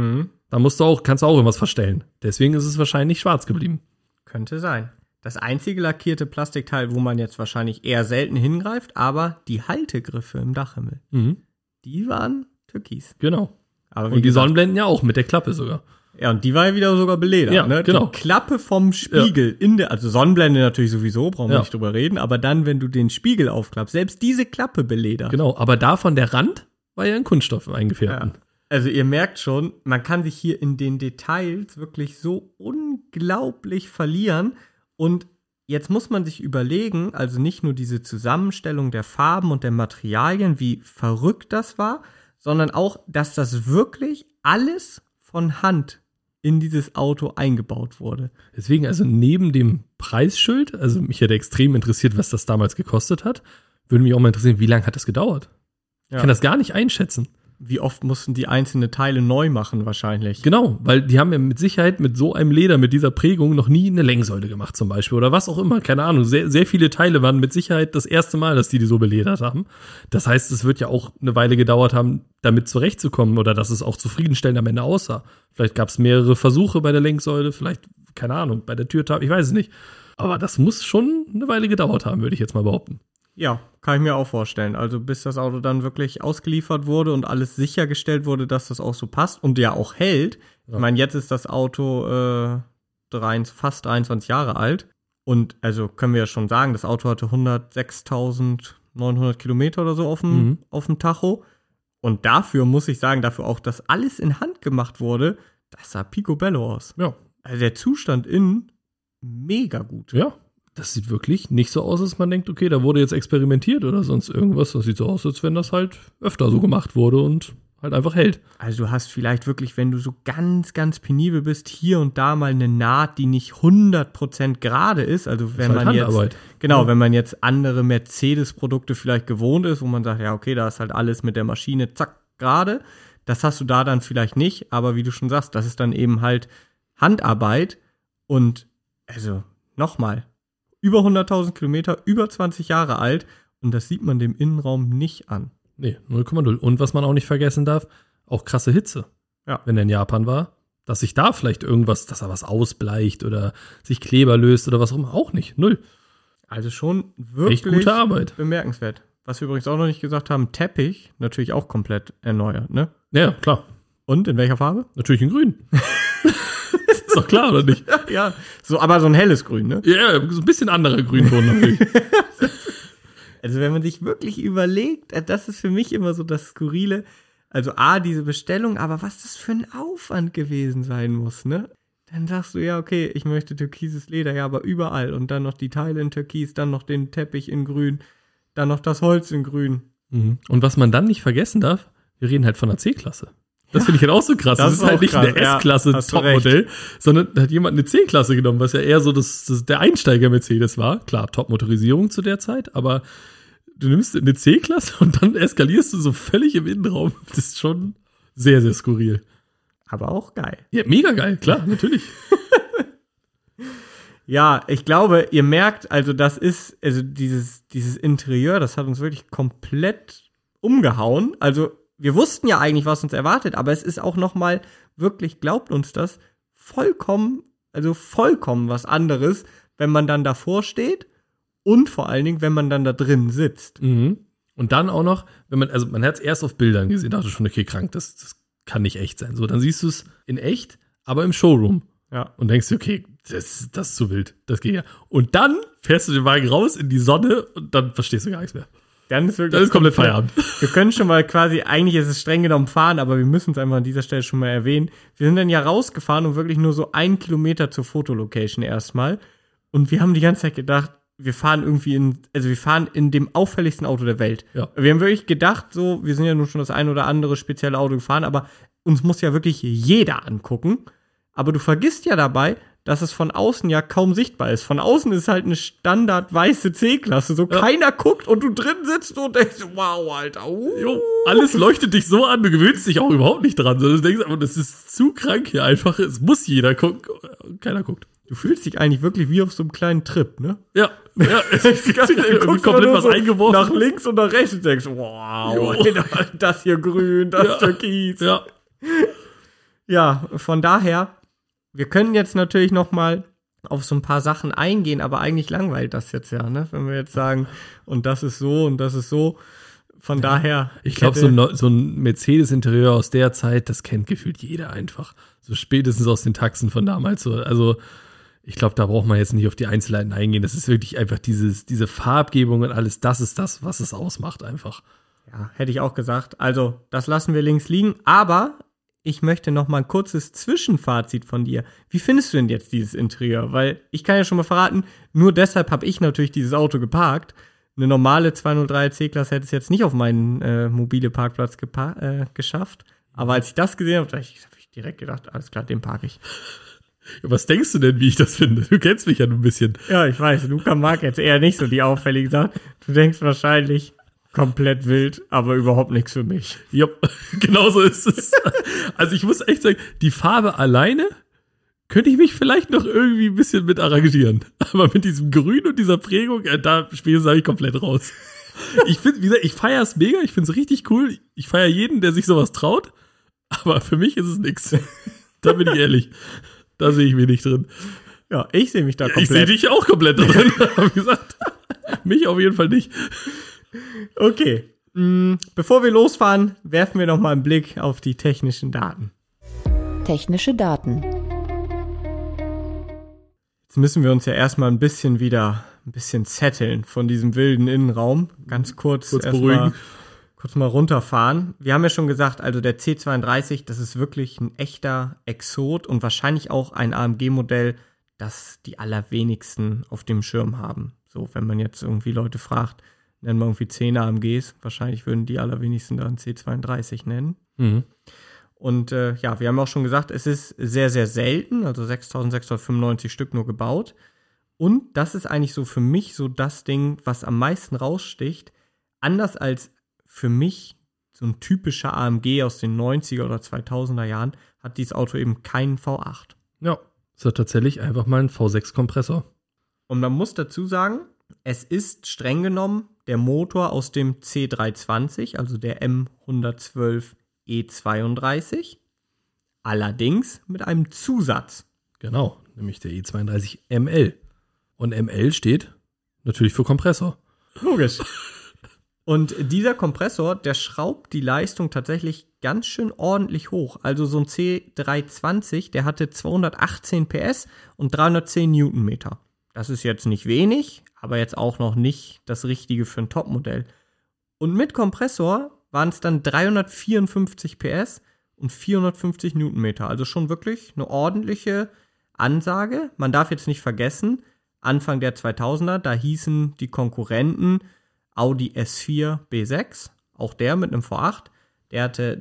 Da kannst du auch irgendwas verstellen. Deswegen ist es wahrscheinlich schwarz geblieben. Könnte sein. Das einzige lackierte Plastikteil, wo man jetzt wahrscheinlich eher selten hingreift, aber die Haltegriffe im Dachhimmel, die waren türkis. Genau. Aber und die Sonnenblenden ja auch, mit der Klappe sogar. Ja, und die war ja wieder sogar beledert, ja, ne? Genau. Die Klappe vom Spiegel also Sonnenblende natürlich sowieso, brauchen wir nicht drüber reden, aber dann, wenn du den Spiegel aufklappst, selbst diese Klappe beledert. Genau, aber davon der Rand war ja in Kunststoff eingefärbt. Ja. Also ihr merkt schon, man kann sich hier in den Details wirklich so unglaublich verlieren. Und jetzt muss man sich überlegen, also nicht nur diese Zusammenstellung der Farben und der Materialien, wie verrückt das war, sondern auch, dass das wirklich alles von Hand in dieses Auto eingebaut wurde. Deswegen, also neben dem Preisschild, also mich hätte extrem interessiert, was das damals gekostet hat, würde mich auch mal interessieren, wie lange hat das gedauert? Ich kann das gar nicht einschätzen. Wie oft mussten die einzelne Teile neu machen wahrscheinlich? Genau, weil die haben ja mit Sicherheit mit so einem Leder, mit dieser Prägung noch nie eine Lenksäule gemacht zum Beispiel oder was auch immer, keine Ahnung. Sehr, sehr viele Teile waren mit Sicherheit das erste Mal, dass die so beledert haben. Das heißt, es wird ja auch eine Weile gedauert haben, damit zurechtzukommen oder dass es auch zufriedenstellend am Ende aussah. Vielleicht gab es mehrere Versuche bei der Lenksäule, vielleicht, keine Ahnung, bei der Türtabe, ich weiß es nicht. Aber das muss schon eine Weile gedauert haben, würde ich jetzt mal behaupten. Ja, kann ich mir auch vorstellen. Also bis das Auto dann wirklich ausgeliefert wurde und alles sichergestellt wurde, dass das auch so passt und ja auch hält. Ja. Ich meine, jetzt ist das Auto fast 23 Jahre alt. Und also können wir ja schon sagen, das Auto hatte 106.900 Kilometer oder so auf dem Tacho. Und dafür muss ich sagen, dafür auch, dass alles in Hand gemacht wurde, das sah picobello aus. Ja. Also der Zustand innen, mega gut. Ja. Das sieht wirklich nicht so aus, dass man denkt, okay, da wurde jetzt experimentiert oder sonst irgendwas. Das sieht so aus, als wenn das halt öfter so gemacht wurde und halt einfach hält. Also du hast vielleicht wirklich, wenn du so ganz, ganz penibel bist, hier und da mal eine Naht, die nicht 100% gerade ist. Also wenn man jetzt, wenn man jetzt andere Mercedes-Produkte vielleicht gewohnt ist, wo man sagt, ja okay, da ist halt alles mit der Maschine zack gerade. Das hast du da dann vielleicht nicht, aber wie du schon sagst, das ist dann eben halt Handarbeit und also nochmal, über 100.000 Kilometer, über 20 Jahre alt und das sieht man dem Innenraum nicht an. Nee, 0,0. Und was man auch nicht vergessen darf, auch krasse Hitze. Ja. Wenn er in Japan war, dass sich da vielleicht irgendwas, dass er was ausbleicht oder sich Kleber löst oder was auch immer, auch nicht. 0. Also schon wirklich echt gute Arbeit. Bemerkenswert. Was wir übrigens auch noch nicht gesagt haben, Teppich natürlich auch komplett erneuert, ne? Ja, klar. Und in welcher Farbe? Natürlich in grün. Ist doch klar, oder nicht? Ja, so, aber so ein helles Grün, ne? Ja, so ein bisschen anderer Grünton natürlich. Also wenn man sich wirklich überlegt, das ist für mich immer so das Skurrile, also A, diese Bestellung, aber was das für ein Aufwand gewesen sein muss, ne? Dann sagst du, ja, okay, ich möchte türkises Leder, ja, aber überall und dann noch die Teile in Türkis, dann noch den Teppich in grün, dann noch das Holz in grün. Und was man dann nicht vergessen darf, wir reden halt von einer C-Klasse. Das finde ich halt auch so krass. Das ist halt nicht krass. Eine S-Klasse Topmodell, sondern da hat jemand eine C-Klasse genommen, was ja eher so der Einsteiger-Mercedes war. Klar, Top-Motorisierung zu der Zeit, aber du nimmst eine C-Klasse und dann eskalierst du so völlig im Innenraum. Das ist schon sehr, sehr skurril. Aber auch geil. Ja, mega geil, klar, natürlich. Ja, ich glaube, ihr merkt, also das ist, also dieses Interieur, das hat uns wirklich komplett umgehauen. Also wir wussten ja eigentlich, was uns erwartet, aber es ist auch nochmal wirklich, glaubt uns das, vollkommen was anderes, wenn man dann davor steht und vor allen Dingen, wenn man dann da drin sitzt. Mhm. Und dann auch noch, man hat es erst auf Bildern gesehen, dachte schon, okay, krank, das kann nicht echt sein. So, dann siehst du es in echt, aber im Showroom. Ja. Und denkst du, okay, das ist zu wild, das geht ja. Und dann fährst du den Wagen raus in die Sonne und dann verstehst du gar nichts mehr. Dann ist komplett Feierabend. Wir können schon mal quasi, eigentlich ist es streng genommen fahren, aber wir müssen es einfach an dieser Stelle schon mal erwähnen. Wir sind dann ja rausgefahren und wirklich nur so 1 Kilometer zur Fotolocation erstmal. Und wir haben die ganze Zeit gedacht, wir fahren in dem auffälligsten Auto der Welt. Ja. Wir haben wirklich gedacht, so, wir sind ja nun schon das ein oder andere spezielle Auto gefahren, aber uns muss ja wirklich jeder angucken. Aber du vergisst ja dabei, dass es von außen ja kaum sichtbar ist. Von außen ist halt eine Standard weiße C-Klasse. So keiner guckt und du drin sitzt und denkst, wow, Alter. Jo, alles leuchtet dich so an, du gewöhnst dich auch überhaupt nicht dran. Du denkst, aber das ist zu krank hier einfach. Es muss jeder gucken. Keiner guckt. Du fühlst dich eigentlich wirklich wie auf so einem kleinen Trip, ne? Ja. Es ist komplett was eingeworfen. Nach links und nach rechts und denkst, wow, Alter, das hier grün, das türkis. Ja. Ja, von daher, wir können jetzt natürlich noch mal auf so ein paar Sachen eingehen, aber eigentlich langweilt das jetzt ja, ne? Wenn wir jetzt sagen, und das ist so und das ist so. Von daher. Ich glaube, so ein Mercedes-Interieur aus der Zeit, das kennt gefühlt jeder einfach. So spätestens aus den Taxen von damals. Also, ich glaube, da braucht man jetzt nicht auf die Einzelheiten eingehen. Das ist wirklich einfach diese Farbgebung und alles, das ist das, was es ausmacht einfach. Ja, hätte ich auch gesagt. Also, das lassen wir links liegen. Aber ich möchte noch mal ein kurzes Zwischenfazit von dir. Wie findest du denn jetzt dieses Interieur? Weil ich kann ja schon mal verraten, nur deshalb habe ich natürlich dieses Auto geparkt. Eine normale 203er C-Klasse hätte es jetzt nicht auf meinen mobile Parkplatz geschafft. Aber als ich das gesehen habe, habe ich direkt gedacht, alles klar, den parke ich. Ja, was denkst du denn, wie ich das finde? Du kennst mich ja nur ein bisschen. Ja, ich weiß, Luca mag jetzt eher nicht so die auffälligen Sachen. Du denkst wahrscheinlich, komplett wild, aber überhaupt nichts für mich. Ja, genau so ist es. Also ich muss echt sagen, die Farbe alleine könnte ich mich vielleicht noch irgendwie ein bisschen mit arrangieren. Aber mit diesem Grün und dieser Prägung, da spiele ich komplett raus. Ich finde, wie gesagt, ich feiere es mega, ich finde es richtig cool. Ich feiere jeden, der sich sowas traut. Aber für mich ist es nix. Da bin ich ehrlich. Da sehe ich mich nicht drin. Ja, ich sehe mich da komplett. Ich sehe dich auch komplett drin. Hab ich gesagt. Mich auf jeden Fall nicht. Okay, bevor wir losfahren, werfen wir noch mal einen Blick auf die technischen Daten. Technische Daten. Jetzt müssen wir uns ja erstmal ein bisschen zetteln von diesem wilden Innenraum. Ganz kurz beruhigen. Kurz mal runterfahren. Wir haben ja schon gesagt, also der C32, das ist wirklich ein echter Exot und wahrscheinlich auch ein AMG-Modell, das die allerwenigsten auf dem Schirm haben. So, wenn man jetzt irgendwie Leute fragt, nennen wir irgendwie 10 AMGs. Wahrscheinlich würden die allerwenigsten dann C32 nennen. Mhm. Und wir haben auch schon gesagt, es ist sehr, sehr selten, also 6.695 Stück nur gebaut. Und das ist eigentlich so für mich so das Ding, was am meisten raussticht. Anders als für mich so ein typischer AMG aus den 90er oder 2000er Jahren, hat dieses Auto eben keinen V8. Ja, es hat tatsächlich einfach mal einen V6-Kompressor. Und man muss dazu sagen, es ist streng genommen der Motor aus dem C320, also der M112 E32, allerdings mit einem Zusatz. Genau, nämlich der E32 ML. Und ML steht natürlich für Kompressor. Logisch. Und dieser Kompressor, der schraubt die Leistung tatsächlich ganz schön ordentlich hoch. Also so ein C320, der hatte 218 PS und 310 Newtonmeter. Das ist jetzt nicht wenig, aber jetzt auch noch nicht das Richtige für ein Topmodell. Und mit Kompressor waren es dann 354 PS und 450 Newtonmeter. Also schon wirklich eine ordentliche Ansage. Man darf jetzt nicht vergessen, Anfang der 2000er, da hießen die Konkurrenten Audi S4 B6, auch der mit einem V8. Der hatte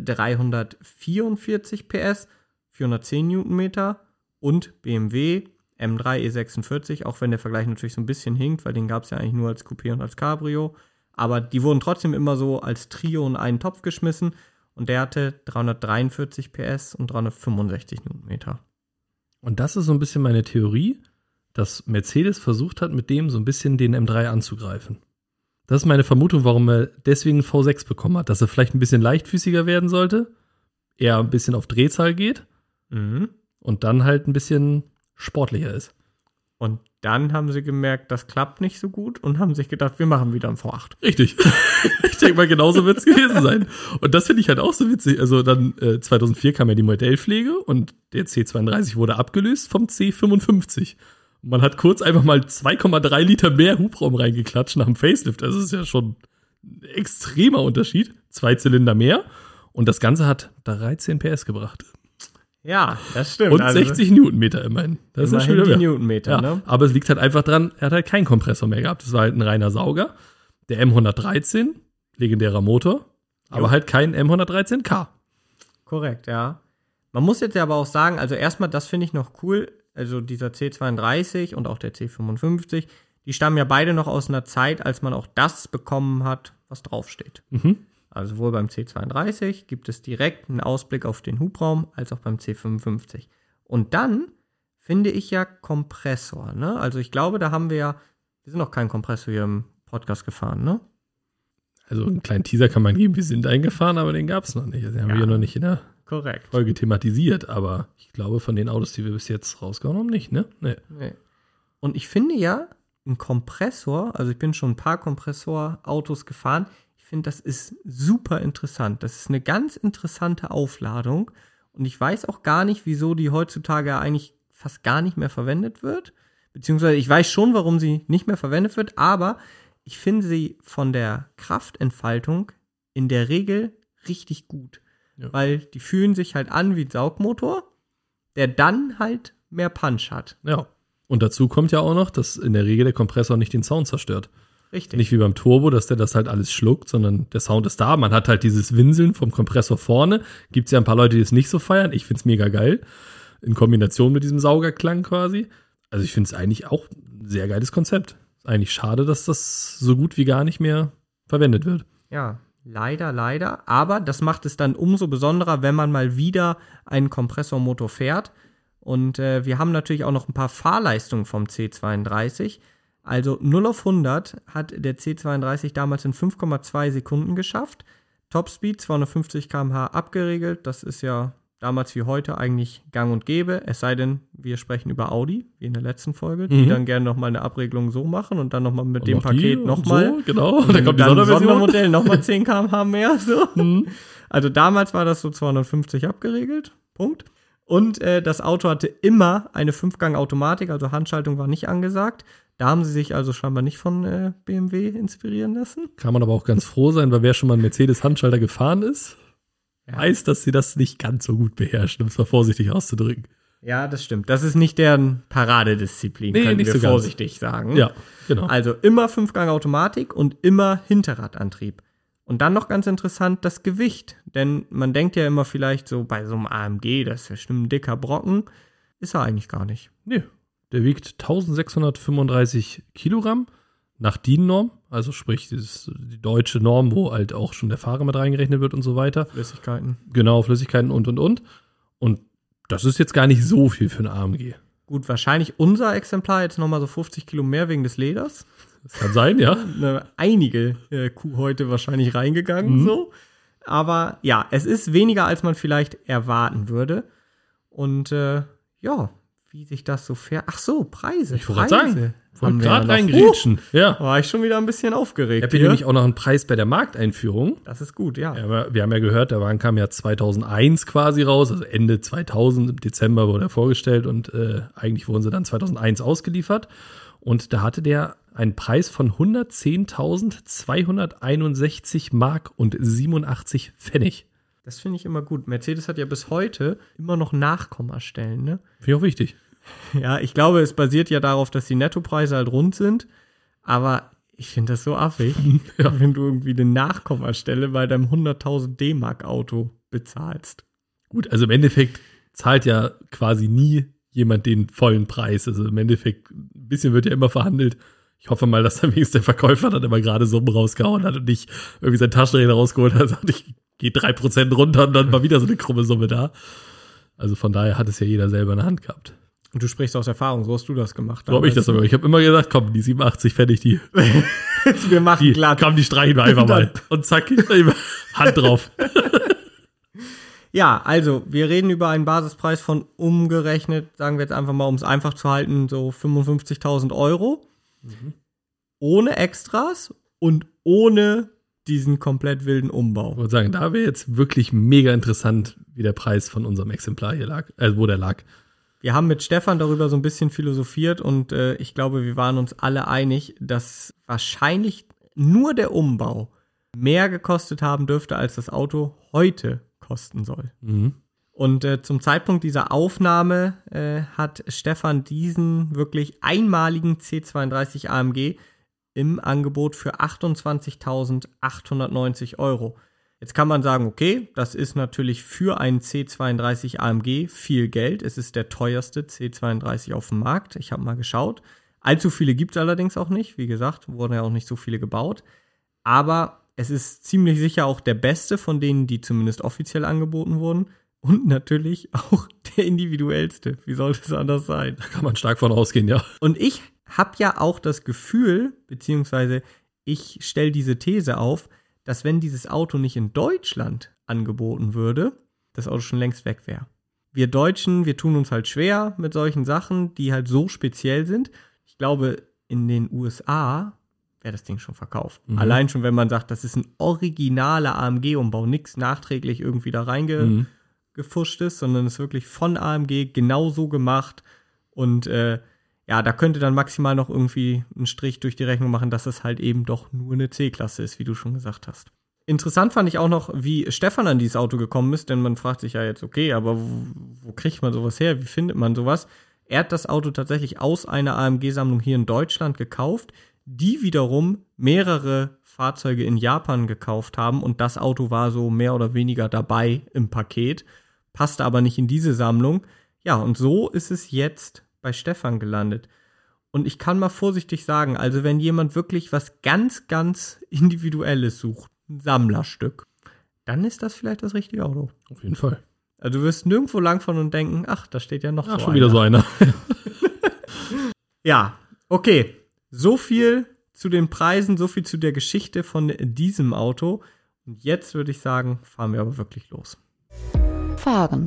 344 PS, 410 Newtonmeter und BMW M3 E46, auch wenn der Vergleich natürlich so ein bisschen hinkt, weil den gab es ja eigentlich nur als Coupé und als Cabrio. Aber die wurden trotzdem immer so als Trio in einen Topf geschmissen und der hatte 343 PS und 365 Newtonmeter. Und das ist so ein bisschen meine Theorie, dass Mercedes versucht hat, mit dem so ein bisschen den M3 anzugreifen. Das ist meine Vermutung, warum er deswegen einen V6 bekommen hat. Dass er vielleicht ein bisschen leichtfüßiger werden sollte, eher ein bisschen auf Drehzahl geht und dann halt ein bisschen sportlicher ist. Und dann haben sie gemerkt, das klappt nicht so gut und haben sich gedacht, wir machen wieder einen V8. Richtig. Ich denke mal, genauso wird es gewesen sein. Und das finde ich halt auch so witzig. Also dann 2004 kam ja die Modellpflege und der C32 wurde abgelöst vom C55. Und man hat kurz einfach mal 2,3 Liter mehr Hubraum reingeklatscht nach dem Facelift. Also das ist ja schon ein extremer Unterschied. 2 Zylinder mehr. Und das Ganze hat 13 PS gebracht. Ja, das stimmt. Und 60 Newtonmeter immerhin. Das ist ja schon die Newtonmeter, ja, ne? Aber es liegt halt einfach dran, er hat halt keinen Kompressor mehr gehabt. Das war halt ein reiner Sauger. Der M113, legendärer Motor, aber halt kein M113K. Korrekt, ja. Man muss jetzt ja aber auch sagen, also erstmal, das finde ich noch cool, also dieser C32 und auch der C55, die stammen ja beide noch aus einer Zeit, als man auch das bekommen hat, was draufsteht. Also sowohl beim C32 gibt es direkt einen Ausblick auf den Hubraum, als auch beim C55. Und dann finde ich ja Kompressor, ne? Also ich glaube, da haben wir sind noch keinen Kompressor hier im Podcast gefahren, ne? Also einen kleinen Teaser kann man geben, wir sind eingefahren, aber den gab es noch nicht. Also den haben wir ja noch nicht in der Folge thematisiert, aber ich glaube, von den Autos, die wir bis jetzt rausgehauen haben, nicht, ne? Nee. Und ich finde ja, ein Kompressor, also ich bin schon ein paar Kompressorautos gefahren, ich finde, das ist super interessant. Das ist eine ganz interessante Aufladung und ich weiß auch gar nicht, wieso die heutzutage eigentlich fast gar nicht mehr verwendet wird. Beziehungsweise ich weiß schon, warum sie nicht mehr verwendet wird, aber ich finde sie von der Kraftentfaltung in der Regel richtig gut. Ja. Weil die fühlen sich halt an wie ein Saugmotor, der dann halt mehr Punch hat. Ja. Und dazu kommt ja auch noch, dass in der Regel der Kompressor nicht den Sound zerstört. Richtig. Nicht wie beim Turbo, dass der das halt alles schluckt, sondern der Sound ist da. Man hat halt dieses Winseln vom Kompressor vorne. Gibt es ja ein paar Leute, die es nicht so feiern. Ich finde es mega geil. In Kombination mit diesem Saugerklang quasi. Also ich finde es eigentlich auch ein sehr geiles Konzept. Ist eigentlich schade, dass das so gut wie gar nicht mehr verwendet wird. Ja, leider. Aber das macht es dann umso besonderer, wenn man mal wieder einen Kompressormotor fährt. Und wir haben natürlich auch noch ein paar Fahrleistungen vom C32. Also 0 auf 100 hat der C32 damals in 5,2 Sekunden geschafft. Topspeed 250 km/h abgeregelt. Das ist ja damals wie heute eigentlich gang und gäbe. Es sei denn, wir sprechen über Audi, wie in der letzten Folge, die dann gerne nochmal eine Abregelung so machen und dann nochmal mit dem Paket nochmal. So, genau. Und dann kommt die Sondermodell nochmal 10 km/h mehr. So. Also damals war das so 250 abgeregelt. Punkt. Und das Auto hatte immer eine 5-Gang-Automatik, also Handschaltung war nicht angesagt. Da haben sie sich also scheinbar nicht von BMW inspirieren lassen. Kann man aber auch ganz froh sein, weil wer schon mal einen Mercedes-Handschalter gefahren ist, weiß, dass sie das nicht ganz so gut beherrschen, um es mal vorsichtig auszudrücken. Ja, das stimmt. Das ist nicht deren Paradedisziplin, können wir so vorsichtig sagen. Ja, genau. Also immer 5-Gang-Automatik und immer Hinterradantrieb. Und dann noch ganz interessant, das Gewicht. Denn man denkt ja immer vielleicht so bei so einem AMG, das ist ja bestimmt ein dicker Brocken. Ist er eigentlich gar nicht. Nee, der wiegt 1635 Kilogramm nach DIN-Norm. Also sprich, die deutsche Norm, wo halt auch schon der Fahrer mit reingerechnet wird und so weiter. Flüssigkeiten. Genau, Flüssigkeiten und. Und das ist jetzt gar nicht so viel für ein AMG. Gut, wahrscheinlich unser Exemplar jetzt nochmal so 50 Kilo mehr wegen des Leders. Das kann sein, ja. Einige Kuh heute wahrscheinlich reingegangen, so. Aber ja, es ist weniger, als man vielleicht erwarten würde. Und ja, wie sich das so Ach so, Preise. Ich wollte sagen, wollte gerade reingrätschen. Ja. War ich schon wieder ein bisschen aufgeregt. Ich habe nämlich auch noch einen Preis bei der Markteinführung. Das ist gut, ja. Wir haben ja gehört, der Wagen kam ja 2001 quasi raus, also Ende 2000, im Dezember wurde er vorgestellt und eigentlich wurden sie dann 2001 ausgeliefert. Und da hatte der einen Preis von 110.261 Mark und 87 Pfennig. Das finde ich immer gut. Mercedes hat ja bis heute immer noch Nachkommastellen, ne? Finde ich auch wichtig. Ja, ich glaube, es basiert ja darauf, dass die Nettopreise halt rund sind. Aber Ich finde das so affig, wenn du irgendwie eine Nachkommastelle bei deinem 100.000 D-Mark Auto bezahlst. Gut, also im Endeffekt zahlt ja quasi nie jemand den vollen Preis. Also im Endeffekt, ein bisschen wird ja immer verhandelt. Ich hoffe mal, dass dann wenigstens der Verkäufer dann immer gerade Summen rausgehauen hat und nicht irgendwie seinen Taschenrechner rausgeholt hat und sagt, ich gehe 3% runter und dann war wieder so eine krumme Summe da. Also von daher hat es ja jeder selber in der Hand gehabt. Und du sprichst aus Erfahrung, so hast du das gemacht. So habe ich das aber. Ich habe immer gesagt, komm, die 87 fertig, die. Wir machen die, glatt. Komm, die streichen wir einfach mal. Und zack, Hand drauf. Ja, also wir reden über einen Basispreis von umgerechnet, sagen wir jetzt einfach mal, um es einfach zu halten, so 55.000 Euro. Mhm. Ohne Extras und ohne diesen komplett wilden Umbau. Ich würde sagen, da wäre jetzt wirklich mega interessant, wie der Preis von unserem Exemplar hier lag, wo der lag. Wir haben mit Stefan darüber so ein bisschen philosophiert und ich glaube, wir waren uns alle einig, dass wahrscheinlich nur der Umbau mehr gekostet haben dürfte, als das Auto heute kosten soll. Mhm. Und zum Zeitpunkt dieser Aufnahme hat Stefan diesen wirklich einmaligen C32 AMG im Angebot für 28.890 Euro. Jetzt kann man sagen, okay, das ist natürlich für einen C32 AMG viel Geld. Es ist der teuerste C32 auf dem Markt. Ich habe mal geschaut. Allzu viele gibt es allerdings auch nicht. Wie gesagt, wurden ja auch nicht so viele gebaut. Aber es ist ziemlich sicher auch der beste von denen, die zumindest offiziell angeboten wurden. Und natürlich auch der individuellste. Wie sollte es anders sein? Da kann man stark von ausgehen, ja. Und ich habe ja auch das Gefühl, beziehungsweise ich stelle diese These auf, dass wenn dieses Auto nicht in Deutschland angeboten würde, das Auto schon längst weg wäre. Wir Deutschen, wir tun uns halt schwer mit solchen Sachen, die halt so speziell sind. Ich glaube, in den USA wäre das Ding schon verkauft. Mhm. Allein schon, wenn man sagt, das ist ein originaler AMG-Umbau, nichts nachträglich irgendwie da reingefuscht ist, sondern es ist wirklich von AMG genauso gemacht. Und da könnte dann maximal noch irgendwie einen Strich durch die Rechnung machen, dass es halt eben doch nur eine C-Klasse ist, wie du schon gesagt hast. Interessant fand ich auch noch, wie Stefan an dieses Auto gekommen ist, denn man fragt sich ja jetzt, okay, aber wo kriegt man sowas her? Wie findet man sowas? Er hat das Auto tatsächlich aus einer AMG-Sammlung hier in Deutschland gekauft, die wiederum mehrere Fahrzeuge in Japan gekauft haben und das Auto war so mehr oder weniger dabei im Paket, passte aber nicht in diese Sammlung. Ja, und so ist es jetzt bei Stefan gelandet. Und ich kann mal vorsichtig sagen, also wenn jemand wirklich was ganz, ganz Individuelles sucht, ein Sammlerstück, dann ist das vielleicht das richtige Auto. Auf jeden Fall. Also du wirst nirgendwo langfahren und denken, ach, da steht ja noch so einer. Schon wieder so einer. Ja, okay. So viel zu den Preisen, so viel zu der Geschichte von diesem Auto. Und jetzt würde ich sagen, fahren wir aber wirklich los. Fahren.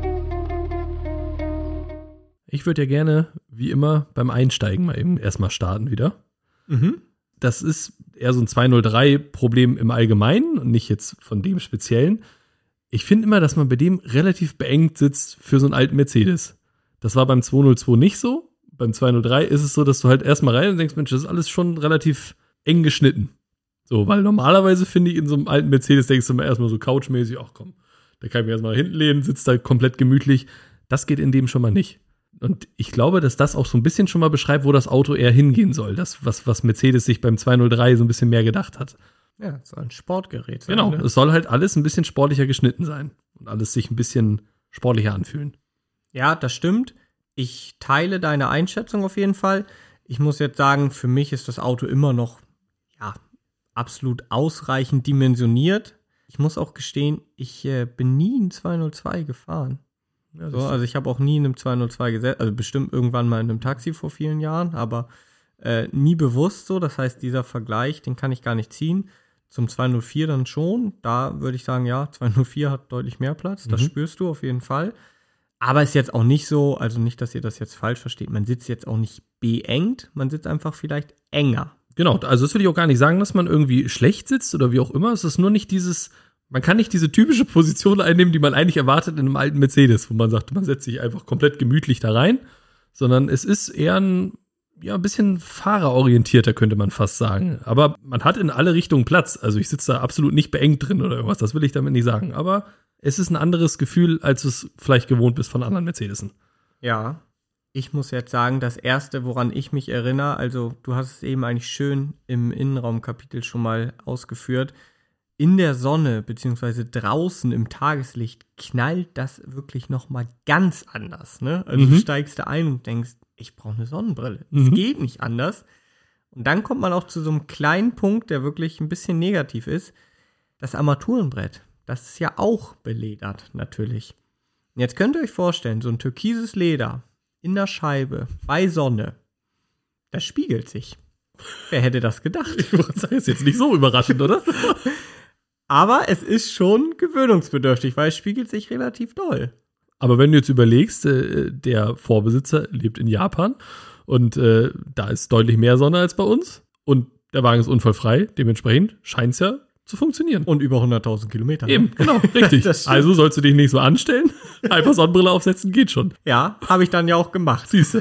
Ich würde ja gerne, wie immer, beim Einsteigen mal eben erstmal starten wieder. Mhm. Das ist eher so ein 203-Problem im Allgemeinen und nicht jetzt von dem Speziellen. Ich finde immer, dass man bei dem relativ beengt sitzt für so einen alten Mercedes. Das war beim 202 nicht so. Beim 203 ist es so, dass du halt erstmal rein und denkst, Mensch, das ist alles schon relativ eng geschnitten. So, weil normalerweise finde ich, in so einem alten Mercedes denkst du immer erstmal so couchmäßig, ach komm, da kann ich mir erstmal hinten lehnen, sitzt da komplett gemütlich. Das geht in dem schon mal nicht. Und ich glaube, dass das auch so ein bisschen schon mal beschreibt, wo das Auto eher hingehen soll. Das, was Mercedes sich beim 203 so ein bisschen mehr gedacht hat. Ja, es soll ein Sportgerät sein. Genau, ne? Es soll halt alles ein bisschen sportlicher geschnitten sein. Und alles sich ein bisschen sportlicher anfühlen. Ja, das stimmt. Ich teile deine Einschätzung auf jeden Fall. Ich muss jetzt sagen, für mich ist das Auto immer noch, absolut ausreichend dimensioniert. Ich muss auch gestehen, ich bin nie in 202 gefahren. Ja, also ich habe auch nie in einem 202 gesessen, also bestimmt irgendwann mal in einem Taxi vor vielen Jahren, aber nie bewusst so. Das heißt, dieser Vergleich, den kann ich gar nicht ziehen. Zum 204 dann schon. Da würde ich sagen, ja, 204 hat deutlich mehr Platz. Das spürst du auf jeden Fall. Aber ist jetzt auch nicht so, also nicht, dass ihr das jetzt falsch versteht. Man sitzt jetzt auch nicht beengt, man sitzt einfach vielleicht enger. Genau, also das will ich auch gar nicht sagen, dass man irgendwie schlecht sitzt oder wie auch immer. Es ist nur nicht man kann nicht diese typische Position einnehmen, die man eigentlich erwartet in einem alten Mercedes, wo man sagt, man setzt sich einfach komplett gemütlich da rein, sondern es ist eher ein bisschen fahrerorientierter, könnte man fast sagen. Aber man hat in alle Richtungen Platz. Also ich sitze da absolut nicht beengt drin oder irgendwas, das will ich damit nicht sagen. Aber es ist ein anderes Gefühl, als du es vielleicht gewohnt bist von anderen Mercedesen. Ja, Ich muss jetzt sagen, das Erste, woran ich mich erinnere, also du hast es eben eigentlich schön im Innenraumkapitel schon mal ausgeführt, in der Sonne beziehungsweise draußen im Tageslicht knallt das wirklich nochmal ganz anders. Ne? Also du steigst da ein und denkst, ich brauche eine Sonnenbrille. Es geht nicht anders. Und dann kommt man auch zu so einem kleinen Punkt, der wirklich ein bisschen negativ ist. Das Armaturenbrett, das ist ja auch beledert natürlich. Und jetzt könnt ihr euch vorstellen, so ein türkises Leder in der Scheibe bei Sonne, das spiegelt sich. Wer hätte das gedacht? Ich würde sagen, ist jetzt nicht so überraschend, oder? Aber es ist schon gewöhnungsbedürftig, weil es spiegelt sich relativ doll. Aber wenn du jetzt überlegst, der Vorbesitzer lebt in Japan und da ist deutlich mehr Sonne als bei uns und der Wagen ist unfallfrei, dementsprechend scheint es ja zu funktionieren. Und über 100.000 Kilometer. Eben, genau, richtig. Also sollst du dich nicht so anstellen, einfach Sonnenbrille aufsetzen, geht schon. Ja, habe ich dann ja auch gemacht. Siehst du.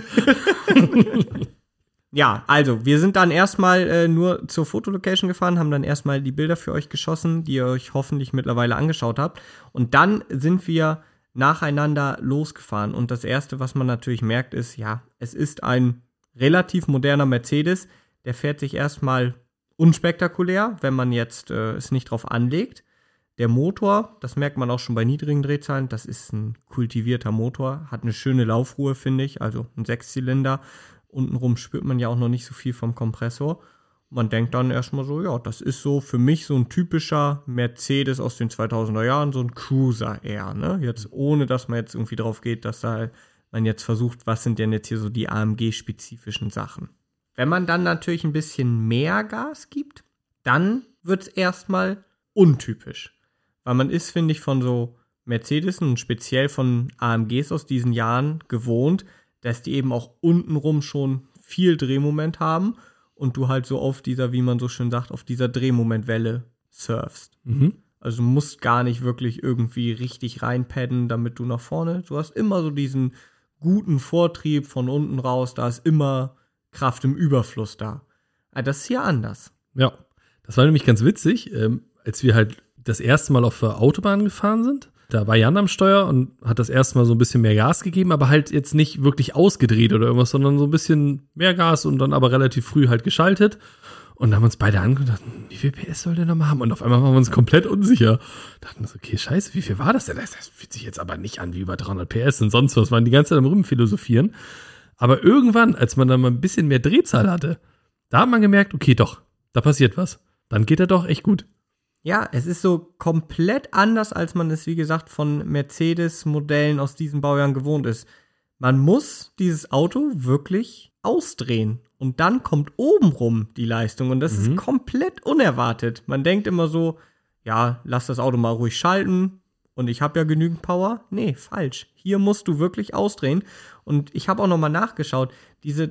Ja, also wir sind dann erstmal nur zur Fotolocation gefahren, haben dann erstmal die Bilder für euch geschossen, die ihr euch hoffentlich mittlerweile angeschaut habt. Und dann sind wir nacheinander losgefahren. Und das Erste, was man natürlich merkt, ist, ja, es ist ein relativ moderner Mercedes. Der fährt sich erstmal unspektakulär, wenn man jetzt es nicht drauf anlegt. Der Motor, das merkt man auch schon bei niedrigen Drehzahlen, das ist ein kultivierter Motor, hat eine schöne Laufruhe, finde ich, also ein 6-Zylinder. Untenrum spürt man ja auch noch nicht so viel vom Kompressor. Man denkt dann erstmal so, ja, das ist so für mich so ein typischer Mercedes aus den 2000er Jahren, so ein Cruiser eher, ne? Jetzt ohne, dass man jetzt irgendwie drauf geht, dass da man jetzt versucht, was sind denn jetzt hier so die AMG-spezifischen Sachen. Wenn man dann natürlich ein bisschen mehr Gas gibt, dann wird es erstmal untypisch. Weil man ist, finde ich, von so Mercedes und speziell von AMGs aus diesen Jahren gewohnt, dass die eben auch untenrum schon viel Drehmoment haben und du halt so auf dieser, wie man so schön sagt, auf dieser Drehmomentwelle surfst. Also du musst gar nicht wirklich irgendwie richtig reinpadden, damit du nach vorne, du hast immer so diesen guten Vortrieb von unten raus, da ist immer Kraft im Überfluss da. Aber das ist hier anders. Ja, das war nämlich ganz witzig, als wir halt das erste Mal auf der Autobahn gefahren sind. Da war Jan am Steuer und hat das erste Mal so ein bisschen mehr Gas gegeben, aber halt jetzt nicht wirklich ausgedreht oder irgendwas, sondern so ein bisschen mehr Gas und dann aber relativ früh halt geschaltet. Und dann haben wir uns beide angedacht, wie viel PS soll der noch mal haben? Und auf einmal waren wir uns komplett unsicher. Dachten uns, okay, scheiße, wie viel war das denn? Das fühlt sich jetzt aber nicht an wie über 300 PS und sonst was. Wir waren die ganze Zeit am Rumphilosophieren. Aber irgendwann, als man dann mal ein bisschen mehr Drehzahl hatte, da hat man gemerkt, okay, doch, da passiert was. Dann geht er doch echt gut. Ja, es ist so komplett anders, als man es, wie gesagt, von Mercedes-Modellen aus diesen Baujahren gewohnt ist. Man muss dieses Auto wirklich ausdrehen. Und dann kommt obenrum die Leistung. Und das ist komplett unerwartet. Man denkt immer so, ja, lass das Auto mal ruhig schalten. Und ich habe ja genügend Power. Nee, falsch. Hier musst du wirklich ausdrehen. Und ich habe auch nochmal nachgeschaut. Diese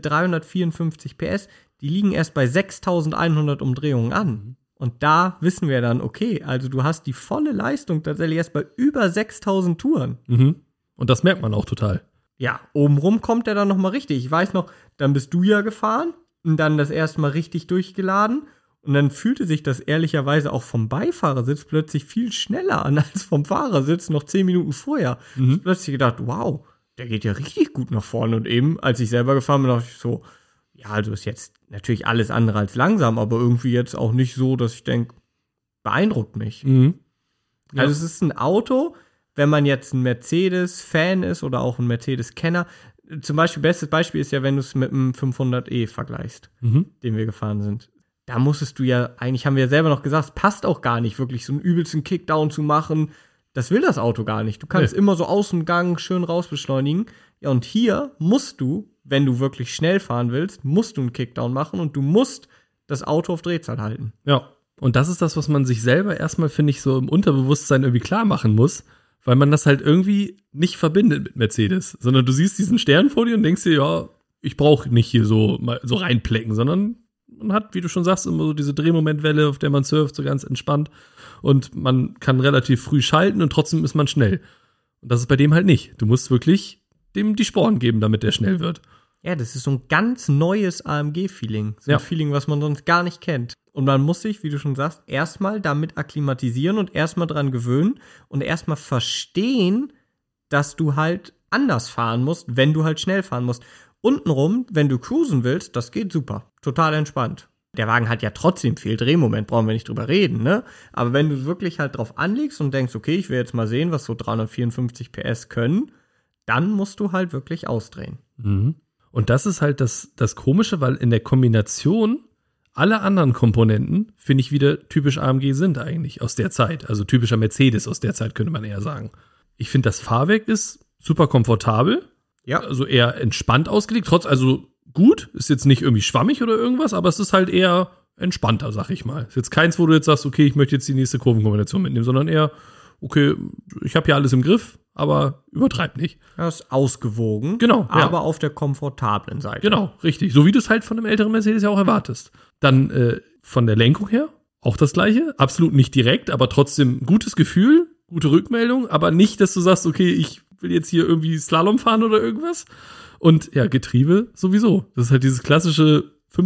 354 PS, die liegen erst bei 6.100 Umdrehungen an. Und da wissen wir dann, okay, also du hast die volle Leistung tatsächlich erst bei über 6.000 Touren. Und das merkt man auch total. Ja, obenrum kommt der dann nochmal richtig. Ich weiß noch, dann bist du ja gefahren und dann das erste Mal richtig durchgeladen. Und dann fühlte sich das ehrlicherweise auch vom Beifahrersitz plötzlich viel schneller an als vom Fahrersitz noch 10 Minuten vorher. Ich hab plötzlich gedacht, wow, der geht ja richtig gut nach vorne. Und eben, als ich selber gefahren bin, dachte ich so, ja, also ist jetzt natürlich alles andere als langsam, aber irgendwie jetzt auch nicht so, dass ich denke, beeindruckt mich. Ja. Also es ist ein Auto, wenn man jetzt ein Mercedes-Fan ist oder auch ein Mercedes-Kenner. Zum Beispiel, bestes Beispiel ist ja, wenn du es mit einem 500e vergleichst, den wir gefahren sind. Da musstest du ja, eigentlich haben wir ja selber noch gesagt, es passt auch gar nicht, wirklich so einen übelsten Kickdown zu machen. Das will das Auto gar nicht. Du kannst immer so Außengang schön rausbeschleunigen. Ja, und hier musst du, wenn du wirklich schnell fahren willst, musst du einen Kickdown machen und du musst das Auto auf Drehzahl halten. Ja, und das ist das, was man sich selber erstmal, finde ich, so im Unterbewusstsein irgendwie klar machen muss, weil man das halt irgendwie nicht verbindet mit Mercedes, sondern du siehst diesen Stern vor dir und denkst dir, ja, ich brauche nicht hier so reinplecken, sondern man hat, wie du schon sagst, immer so diese Drehmomentwelle, auf der man surft, so ganz entspannt und man kann relativ früh schalten und trotzdem ist man schnell. Und das ist bei dem halt nicht. Du musst wirklich dem die Sporen geben, damit der schnell wird. Ja, das ist so ein ganz neues AMG-Feeling. So ein Feeling, was man sonst gar nicht kennt. Und man muss sich, wie du schon sagst, erstmal damit akklimatisieren und erstmal dran gewöhnen und erstmal verstehen, dass du halt anders fahren musst, wenn du halt schnell fahren musst. Untenrum, wenn du cruisen willst, das geht super. Total entspannt. Der Wagen hat ja trotzdem viel Drehmoment, brauchen wir nicht drüber reden, ne? Aber wenn du wirklich halt drauf anlegst und denkst, okay, ich will jetzt mal sehen, was so 354 PS können, dann musst du halt wirklich ausdrehen. Mhm. Und das ist halt das Komische, weil in der Kombination alle anderen Komponenten, finde ich, wieder typisch AMG sind eigentlich aus der Zeit. Also typischer Mercedes aus der Zeit, könnte man eher sagen. Ich finde, das Fahrwerk ist super komfortabel. Ja. Also eher entspannt ausgelegt. Also gut, ist jetzt nicht irgendwie schwammig oder irgendwas, aber es ist halt eher entspannter, sag ich mal. Ist jetzt keins, wo du jetzt sagst, okay, ich möchte jetzt die nächste Kurvenkombination mitnehmen, sondern eher, okay, ich habe ja alles im Griff, aber übertreib nicht. Das ist ausgewogen, genau, aber auf der komfortablen Seite. Genau, richtig. So wie du es halt von einem älteren Mercedes ja auch erwartest. Dann von der Lenkung her auch das Gleiche. Absolut nicht direkt, aber trotzdem gutes Gefühl, gute Rückmeldung, aber nicht, dass du sagst, okay, ich will jetzt hier irgendwie Slalom fahren oder irgendwas. Und ja, Getriebe sowieso. Das ist halt dieses klassische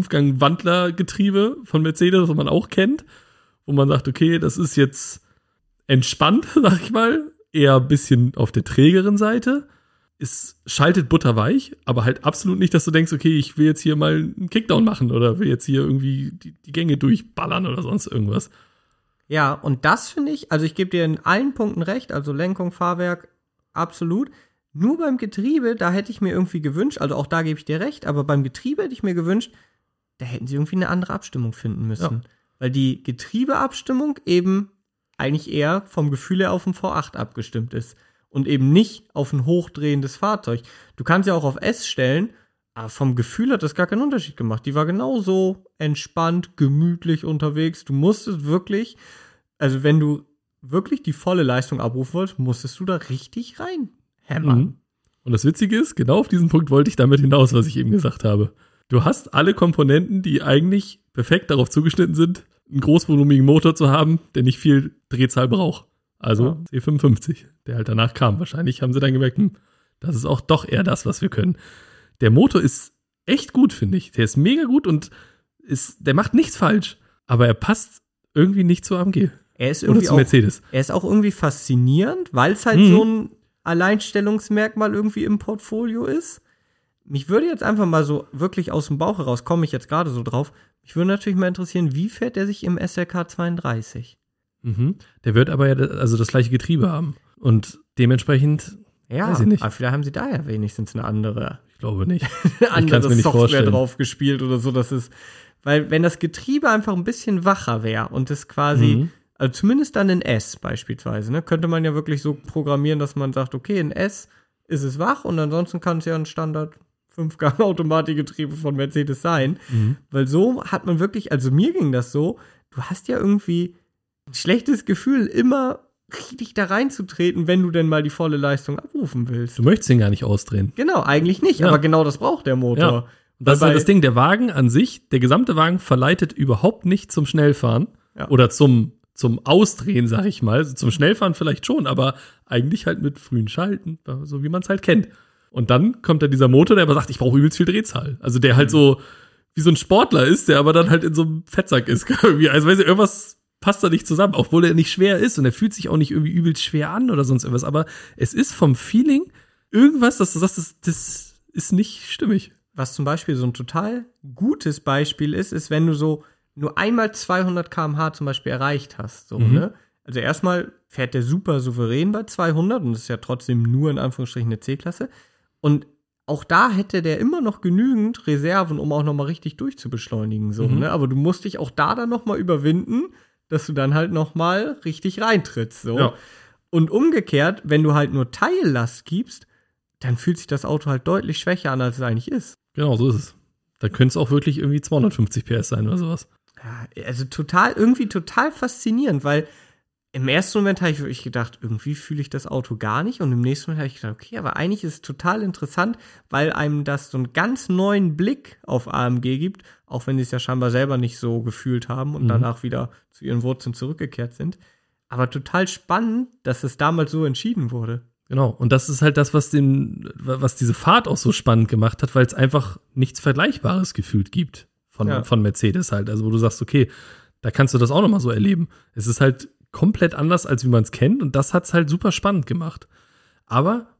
5-Gang-Wandler-Getriebe von Mercedes, was man auch kennt, wo man sagt, okay, das ist jetzt entspannt, sag ich mal, eher ein bisschen auf der trägeren Seite. Es schaltet butterweich, aber halt absolut nicht, dass du denkst, okay, ich will jetzt hier mal einen Kickdown machen oder will jetzt hier irgendwie die Gänge durchballern oder sonst irgendwas. Ja, und das finde ich, also ich gebe dir in allen Punkten recht, also Lenkung, Fahrwerk, absolut. Nur beim Getriebe, da hätte ich mir irgendwie gewünscht, also auch da gebe ich dir recht, aber beim Getriebe hätte ich mir gewünscht, da hätten sie irgendwie eine andere Abstimmung finden müssen. Ja. Weil die Getriebeabstimmung eben eigentlich eher vom Gefühl her auf den V8 abgestimmt ist und eben nicht auf ein hochdrehendes Fahrzeug. Du kannst ja auch auf S stellen, aber vom Gefühl hat das gar keinen Unterschied gemacht. Die war genauso entspannt, gemütlich unterwegs. Du musstest wirklich, also wenn du wirklich die volle Leistung abrufen wolltest, musstest du da richtig rein hämmern. Mhm. Und das Witzige ist, genau auf diesen Punkt wollte ich damit hinaus, was ich eben gesagt habe. Du hast alle Komponenten, die eigentlich perfekt darauf zugeschnitten sind, einen großvolumigen Motor zu haben, der nicht viel Drehzahl braucht. Also C55, der halt danach kam. Wahrscheinlich haben sie dann gemerkt, das ist auch doch eher das, was wir können. Der Motor ist echt gut, finde ich. Der ist mega gut und der macht nichts falsch. Aber er passt irgendwie nicht zu AMG. Er ist irgendwie oder zu Mercedes. Er ist auch irgendwie faszinierend, weil es halt so ein Alleinstellungsmerkmal irgendwie im Portfolio ist. Mich würde jetzt einfach mal so wirklich aus dem Bauch heraus, komme ich jetzt gerade so drauf, mich würde natürlich mal interessieren, wie fährt der sich im SLK 32? Mhm. Der wird aber ja also das gleiche Getriebe haben. Und dementsprechend, weiß ich nicht. Aber vielleicht haben sie da ja wenigstens eine andere. Ich glaube nicht. eine andere nicht Software vorstellen. drauf gespielt oder so. Das ist, weil wenn das Getriebe einfach ein bisschen wacher wäre und es quasi, also zumindest dann in S beispielsweise, ne, könnte man ja wirklich so programmieren, dass man sagt, okay, in S ist es wach und ansonsten kann es ja ein Standard 5-Gang-Automatikgetriebe von Mercedes sein. Weil so hat man wirklich, also mir ging das so, du hast ja irgendwie ein schlechtes Gefühl, immer richtig da reinzutreten, wenn du denn mal die volle Leistung abrufen willst. Du möchtest ihn gar nicht ausdrehen. Genau, eigentlich nicht, aber genau das braucht der Motor. Ja. Das ist halt das Ding, der Wagen an sich, der gesamte Wagen verleitet überhaupt nicht zum Schnellfahren oder zum Ausdrehen, sag ich mal. Zum Schnellfahren vielleicht schon, aber eigentlich halt mit frühen Schalten, so wie man es halt kennt. Und dann kommt da dieser Motor, der aber sagt, ich brauche übelst viel Drehzahl. Also der halt so wie so ein Sportler ist, der aber dann halt in so einem Fettsack ist. Also weiß ich, irgendwas passt da nicht zusammen, obwohl er nicht schwer ist und er fühlt sich auch nicht irgendwie übelst schwer an oder sonst irgendwas. Aber es ist vom Feeling irgendwas, dass du sagst, das ist nicht stimmig. Was zum Beispiel so ein total gutes Beispiel ist, wenn du so nur einmal 200 km/h zum Beispiel erreicht hast. So, ne? Also erstmal fährt der super souverän bei 200 und das ist ja trotzdem nur in Anführungsstrichen eine C-Klasse. Und auch da hätte der immer noch genügend Reserven, um auch noch mal richtig durchzubeschleunigen. So, ne? Aber du musst dich auch da dann noch mal überwinden, dass du dann halt noch mal richtig reintrittst. So. Ja. Und umgekehrt, wenn du halt nur Teillast gibst, dann fühlt sich das Auto halt deutlich schwächer an, als es eigentlich ist. Genau, so ist es. Da könnte es auch wirklich irgendwie 250 PS sein oder sowas. Ja, also irgendwie total faszinierend, weil im ersten Moment habe ich wirklich gedacht, irgendwie fühle ich das Auto gar nicht. Und im nächsten Moment habe ich gedacht, okay, aber eigentlich ist es total interessant, weil einem das so einen ganz neuen Blick auf AMG gibt, auch wenn sie es ja scheinbar selber nicht so gefühlt haben und danach wieder zu ihren Wurzeln zurückgekehrt sind. Aber total spannend, dass es damals so entschieden wurde. Genau, und das ist halt das, was diese Fahrt auch so spannend gemacht hat, weil es einfach nichts Vergleichbares gefühlt gibt von Mercedes halt. Also wo du sagst, okay, da kannst du das auch nochmal so erleben. Es ist halt komplett anders, als wie man es kennt und das hat es halt super spannend gemacht. Aber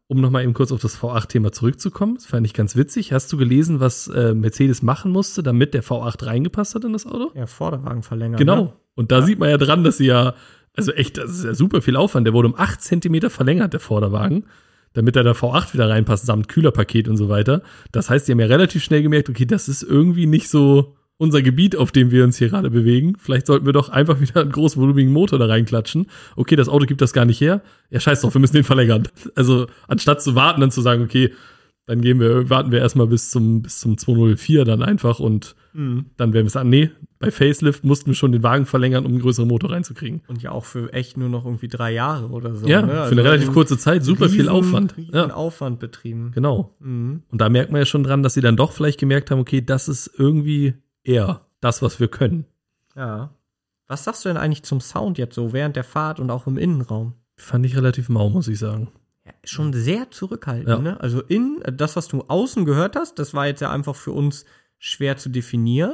um nochmal eben kurz auf das V8-Thema zurückzukommen, das fand ich ganz witzig. Hast du gelesen, was Mercedes machen musste, damit der V8 reingepasst hat in das Auto? Ja, Vorderwagen verlängern. Genau. Ne? Und da sieht man ja dran, dass sie ja, also echt, das ist ja super viel Aufwand. Der wurde um 8 Zentimeter verlängert, der Vorderwagen, damit da der V8 wieder reinpasst, samt Kühlerpaket und so weiter. Das heißt, die haben ja relativ schnell gemerkt, okay, das ist irgendwie nicht so unser Gebiet, auf dem wir uns hier gerade bewegen. Vielleicht sollten wir doch einfach wieder einen großvolumigen Motor da reinklatschen. Okay, das Auto gibt das gar nicht her. Ja, scheiß drauf, wir müssen den verlängern. Also, anstatt zu warten, dann zu sagen, okay, dann warten wir erstmal bis zum 204 dann einfach und dann werden wir sagen, nee, bei Facelift mussten wir schon den Wagen verlängern, um einen größeren Motor reinzukriegen. Und ja auch für echt nur noch irgendwie 3 Jahre oder so. Ja, ne? für eine relativ kurze Zeit, super viel Aufwand. Ja. Aufwand betrieben. Genau. Und da merkt man ja schon dran, dass sie dann doch vielleicht gemerkt haben, okay, das ist irgendwie eher das, was wir können. Ja. Was sagst du denn eigentlich zum Sound jetzt so während der Fahrt und auch im Innenraum? Fand ich relativ mau, muss ich sagen. Ja, schon sehr zurückhaltend, Ja. ne? Also das, was du außen gehört hast, das war jetzt ja einfach für uns schwer zu definieren.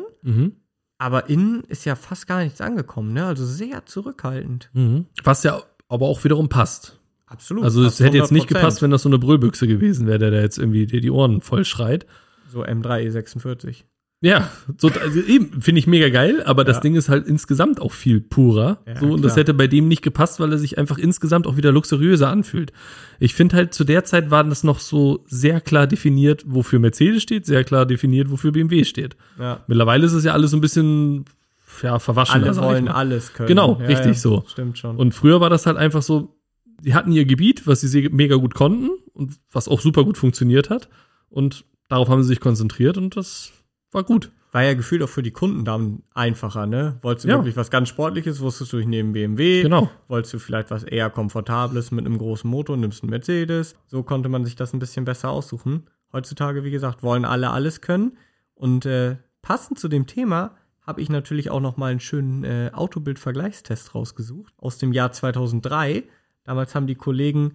Aber innen ist ja fast gar nichts angekommen, ne? Also sehr zurückhaltend. Was ja aber auch wiederum passt. Absolut. Also es hätte jetzt nicht 100%. gepasst, wenn das so eine Brüllbüchse gewesen wäre, der da jetzt irgendwie dir die Ohren voll schreit. So M3 E46. Ja, also eben, finde ich mega geil, aber das Ja. Ding ist halt insgesamt auch viel purer. Ja, So, und das klar. hätte bei dem nicht gepasst, weil er sich einfach insgesamt auch wieder luxuriöser anfühlt. Ich finde halt, zu der Zeit war das noch so sehr klar definiert, wofür Mercedes steht, sehr klar definiert, wofür BMW steht. Ja. Mittlerweile ist es ja alles so ein bisschen, ja, verwaschener. Alle sag ich wollen mal. alles können. Genau, Ja, richtig ja, so. Stimmt schon. Und früher war das halt einfach so, die hatten ihr Gebiet, was sie mega gut konnten und was auch super gut funktioniert hat. Und darauf haben sie sich konzentriert und das war gut. War ja gefühlt auch für die Kunden dann einfacher, ne? Wolltest du Ja. wirklich was ganz Sportliches, wusstest du, ich nehme BMW. Genau. Wolltest du vielleicht was eher Komfortables mit einem großen Motor, nimmst einen Mercedes. So konnte man sich das ein bisschen besser aussuchen. Heutzutage, wie gesagt, wollen alle alles können. Und passend zu dem Thema habe ich natürlich auch noch mal einen schönen Autobild-Vergleichstest rausgesucht aus dem Jahr 2003. Damals haben die Kollegen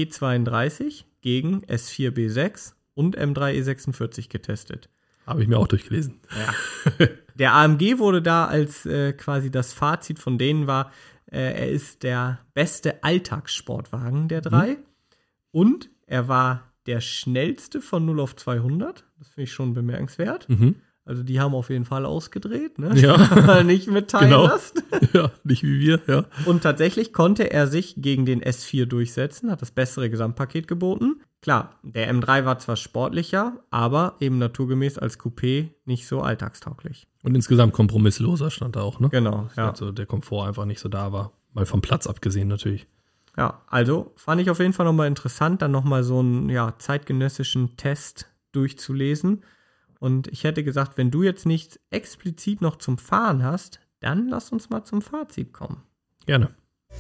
C32 gegen S4B6 und M3 E46 getestet. Habe ich mir auch durchgelesen. Ja. Der AMG wurde da als quasi das Fazit von denen war, er ist der beste Alltagssportwagen der 3 und er war der schnellste von 0 auf 200. Das finde ich schon bemerkenswert. Also die haben auf jeden Fall ausgedreht, ne? Ja. Nicht mit Teillast. Ja, nicht wie wir, ja. Und tatsächlich konnte er sich gegen den S4 durchsetzen, hat das bessere Gesamtpaket geboten. Klar, der M3 war zwar sportlicher, aber eben naturgemäß als Coupé nicht so alltagstauglich. Und insgesamt kompromissloser stand da auch, ne? Genau, ja. Also der Komfort einfach nicht so da war. Mal vom Platz abgesehen natürlich. Ja, also fand ich auf jeden Fall nochmal interessant, dann nochmal so einen zeitgenössischen Test durchzulesen. Und ich hätte gesagt, wenn du jetzt nichts explizit noch zum Fahren hast, dann lass uns mal zum Fazit kommen. Gerne.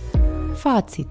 Fazit.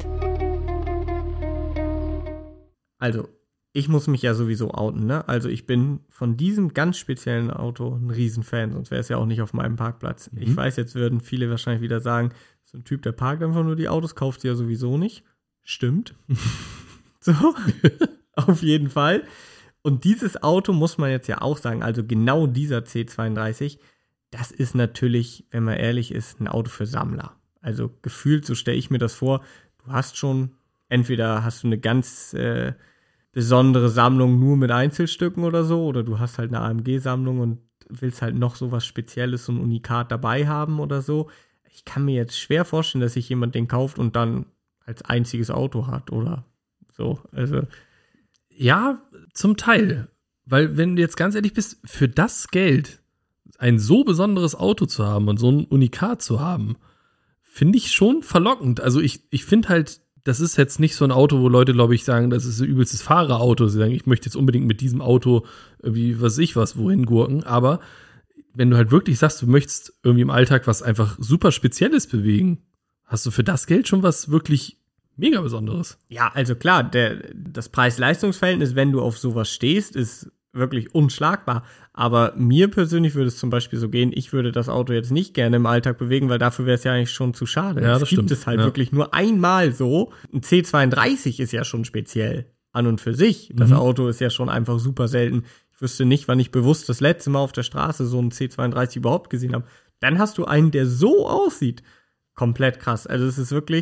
Also, ich muss mich ja sowieso outen, ne? Also ich bin von diesem ganz speziellen Auto ein Riesenfan, sonst wäre es ja auch nicht auf meinem Parkplatz. Ich weiß, jetzt würden viele wahrscheinlich wieder sagen, so ein Typ, der parkt einfach nur die Autos, kauft sie ja sowieso nicht. Stimmt. So, auf jeden Fall. Und dieses Auto muss man jetzt ja auch sagen, also genau dieser C32, das ist natürlich, wenn man ehrlich ist, ein Auto für Sammler. Also gefühlt, so stelle ich mir das vor, du hast schon, entweder hast du eine ganz besondere Sammlung nur mit Einzelstücken oder so, oder du hast halt eine AMG-Sammlung und willst halt noch so was Spezielles, so ein Unikat dabei haben oder so. Ich kann mir jetzt schwer vorstellen, dass sich jemand den kauft und dann als einziges Auto hat oder so. Also Ja, zum Teil. Weil, wenn du jetzt ganz ehrlich bist, für das Geld ein so besonderes Auto zu haben und so ein Unikat zu haben, finde ich schon verlockend. Also ich finde halt, das ist jetzt nicht so ein Auto, wo Leute, glaube ich, sagen, das ist ein übelstes Fahrerauto. Sie sagen, ich möchte jetzt unbedingt mit diesem Auto irgendwie, wohin gurken. Aber wenn du halt wirklich sagst, du möchtest irgendwie im Alltag was einfach super Spezielles bewegen, hast du für das Geld schon was wirklich mega Besonderes. ja, also klar, das Preis-Leistungs-Verhältnis, wenn du auf sowas stehst, ist wirklich unschlagbar. Aber mir persönlich würde es zum Beispiel so gehen, ich würde das Auto jetzt nicht gerne im Alltag bewegen, weil dafür wäre es ja eigentlich schon zu schade. Ja, das es gibt stimmt. es halt Ja. wirklich nur einmal so. Ein C32 ist ja schon speziell an und für sich. Das Auto ist ja schon einfach super selten. Ich wüsste nicht, wann ich bewusst das letzte Mal auf der Straße so einen C32 überhaupt gesehen habe. Dann hast du einen, der so aussieht. Komplett krass. Also es ist wirklich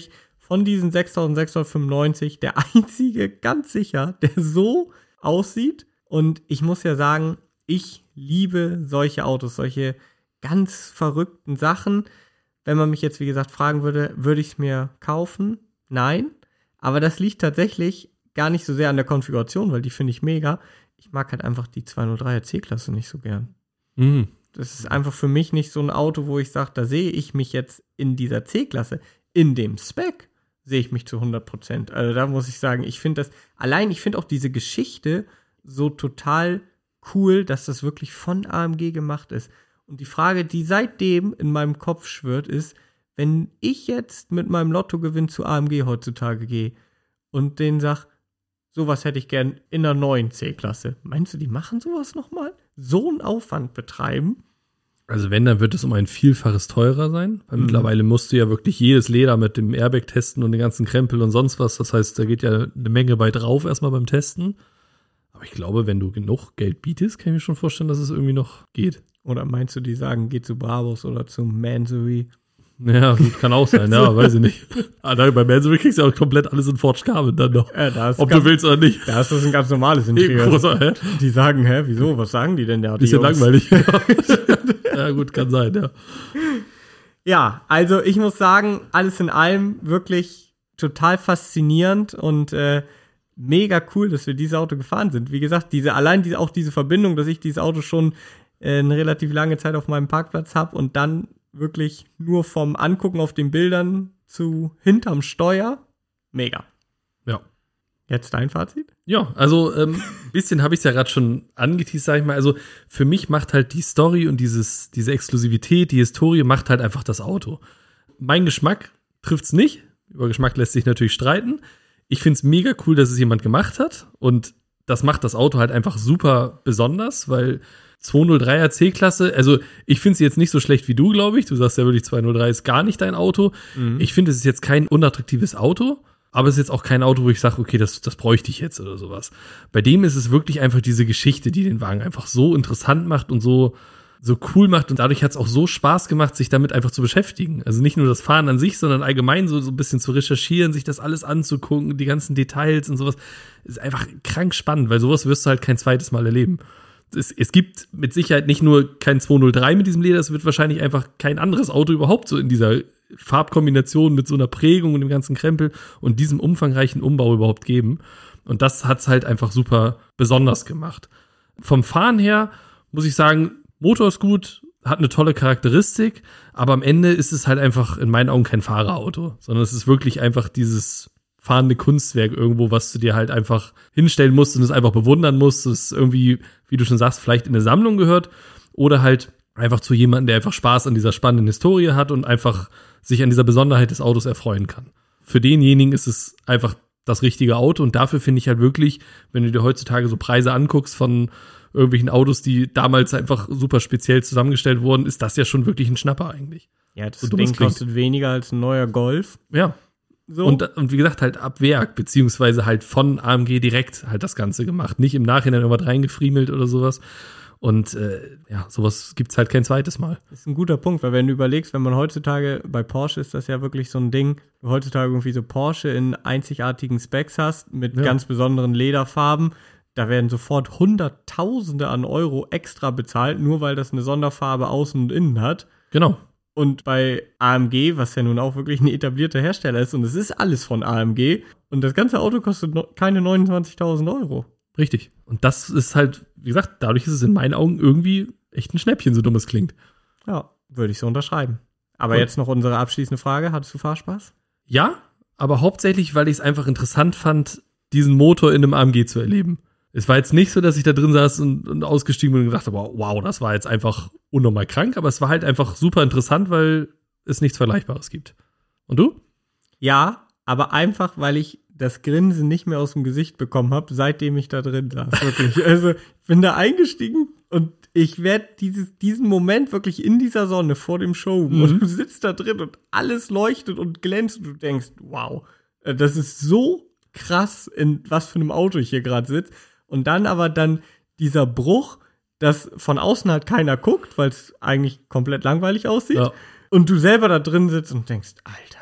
von diesen 6.695 der einzige, ganz sicher, der so aussieht. Und ich muss ja sagen, ich liebe solche Autos, solche ganz verrückten Sachen. Wenn man mich jetzt, wie gesagt, fragen würde, würde ich es mir kaufen? Nein. Aber das liegt tatsächlich gar nicht so sehr an der Konfiguration, weil die finde ich mega. Ich mag halt einfach die 203er C-Klasse nicht so gern. Mhm. Das ist einfach für mich nicht so ein Auto, wo ich sage, da sehe ich mich jetzt in dieser C-Klasse, in dem Spec, sehe ich mich zu 100%. Also da muss ich sagen, ich finde auch diese Geschichte so total cool, dass das wirklich von AMG gemacht ist. Und die Frage, die seitdem in meinem Kopf schwirrt, ist, wenn ich jetzt mit meinem Lottogewinn zu AMG heutzutage gehe und denen sag, sowas hätte ich gern in der neuen C-Klasse. Meinst du, die machen sowas nochmal? So einen Aufwand betreiben? Also wenn, dann wird es um ein Vielfaches teurer sein. Weil mittlerweile musst du ja wirklich jedes Leder mit dem Airbag testen und den ganzen Krempel und sonst was. Das heißt, da geht ja eine Menge bei drauf erstmal beim Testen. Aber ich glaube, wenn du genug Geld bietest, kann ich mir schon vorstellen, dass es irgendwie noch geht. Oder meinst du, die sagen, geh zu Brabus oder zu Mansory? Ja, kann auch sein, ja, weiß ich nicht. Aber bei Mansory kriegst du ja auch komplett alles in Forged Carbon dann noch. Ob du willst oder nicht. Da ist das ein ganz normales Interieur. Die sagen, wieso, was sagen die denn da? Bisschen langweilig. Ja gut, kann sein, ja. Ja, also ich muss sagen, alles in allem wirklich total faszinierend und mega cool, dass wir dieses Auto gefahren sind. Wie gesagt, auch diese Verbindung, dass ich dieses Auto schon eine relativ lange Zeit auf meinem Parkplatz habe und dann wirklich nur vom Angucken auf den Bildern zu hinterm Steuer. Mega. Ja. Jetzt dein Fazit? Ja, also ein bisschen habe ich es ja gerade schon angeteased, sag ich mal. Also für mich macht halt die Story und diese Exklusivität, die Historie macht halt einfach das Auto. Mein Geschmack trifft's nicht. Über Geschmack lässt sich natürlich streiten. Ich find's mega cool, dass es jemand gemacht hat. Und das macht das Auto halt einfach super besonders, weil 203er C-Klasse, also ich finde sie jetzt nicht so schlecht wie du, glaube ich. Du sagst ja wirklich, 203 ist gar nicht dein Auto. Mhm. Ich finde, es ist jetzt kein unattraktives Auto, aber es ist jetzt auch kein Auto, wo ich sage, okay, das bräuchte ich jetzt oder sowas. Bei dem ist es wirklich einfach diese Geschichte, die den Wagen einfach so interessant macht und so cool macht. Und dadurch hat es auch so Spaß gemacht, sich damit einfach zu beschäftigen. Also nicht nur das Fahren an sich, sondern allgemein so ein bisschen zu recherchieren, sich das alles anzugucken, die ganzen Details und sowas. Ist einfach krank spannend, weil sowas wirst du halt kein zweites Mal erleben. Es gibt mit Sicherheit nicht nur kein 203 mit diesem Leder, es wird wahrscheinlich einfach kein anderes Auto überhaupt so in dieser Farbkombination mit so einer Prägung und dem ganzen Krempel und diesem umfangreichen Umbau überhaupt geben. Und das hat's halt einfach super besonders gemacht. Vom Fahren her muss ich sagen, Motor ist gut, hat eine tolle Charakteristik, aber am Ende ist es halt einfach in meinen Augen kein Fahrerauto, sondern es ist wirklich einfach dieses fahrende Kunstwerk irgendwo, was du dir halt einfach hinstellen musst und es einfach bewundern musst, das irgendwie, wie du schon sagst, vielleicht in eine Sammlung gehört oder halt einfach zu jemandem, der einfach Spaß an dieser spannenden Historie hat und einfach sich an dieser Besonderheit des Autos erfreuen kann. Für denjenigen ist es einfach das richtige Auto und dafür finde ich halt wirklich, wenn du dir heutzutage so Preise anguckst von irgendwelchen Autos, die damals einfach super speziell zusammengestellt wurden, ist das ja schon wirklich ein Schnapper eigentlich. Ja, das Ding kostet weniger als ein neuer Golf. Ja. So. Und wie gesagt, halt ab Werk, beziehungsweise halt von AMG direkt halt das Ganze gemacht. Nicht im Nachhinein irgendwas reingefriemelt oder sowas. Und sowas gibt's halt kein zweites Mal. Das ist ein guter Punkt, weil wenn du überlegst, wenn man heutzutage, bei Porsche ist das ja wirklich so ein Ding, du heutzutage irgendwie so Porsche in einzigartigen Specs hast, mit ganz besonderen Lederfarben, da werden sofort Hunderttausende an Euro extra bezahlt, nur weil das eine Sonderfarbe außen und innen hat. Genau. Und bei AMG, was ja nun auch wirklich ein etablierter Hersteller ist, und es ist alles von AMG, und das ganze Auto kostet keine 29.000 Euro. Richtig. Und das ist halt, wie gesagt, dadurch ist es in meinen Augen irgendwie echt ein Schnäppchen, so dumm es klingt. Ja, würde ich so unterschreiben. Aber jetzt noch unsere abschließende Frage. Hattest du Fahrspaß? Ja, aber hauptsächlich, weil ich es einfach interessant fand, diesen Motor in einem AMG zu erleben. Es war jetzt nicht so, dass ich da drin saß und ausgestiegen bin und gedacht habe, wow, das war jetzt einfach unnormal krank, aber es war halt einfach super interessant, weil es nichts Vergleichbares gibt. Und du? Ja, aber einfach, weil ich das Grinsen nicht mehr aus dem Gesicht bekommen habe, seitdem ich da drin saß. Wirklich. Also ich bin da eingestiegen und ich werde diesen Moment wirklich in dieser Sonne vor dem Showroom und du sitzt da drin und alles leuchtet und glänzt und du denkst, wow, das ist so krass, in was für einem Auto ich hier gerade sitze. Und dann aber dieser Bruch, dass von außen halt keiner guckt, weil es eigentlich komplett langweilig aussieht. Ja. Und du selber da drin sitzt und denkst, Alter,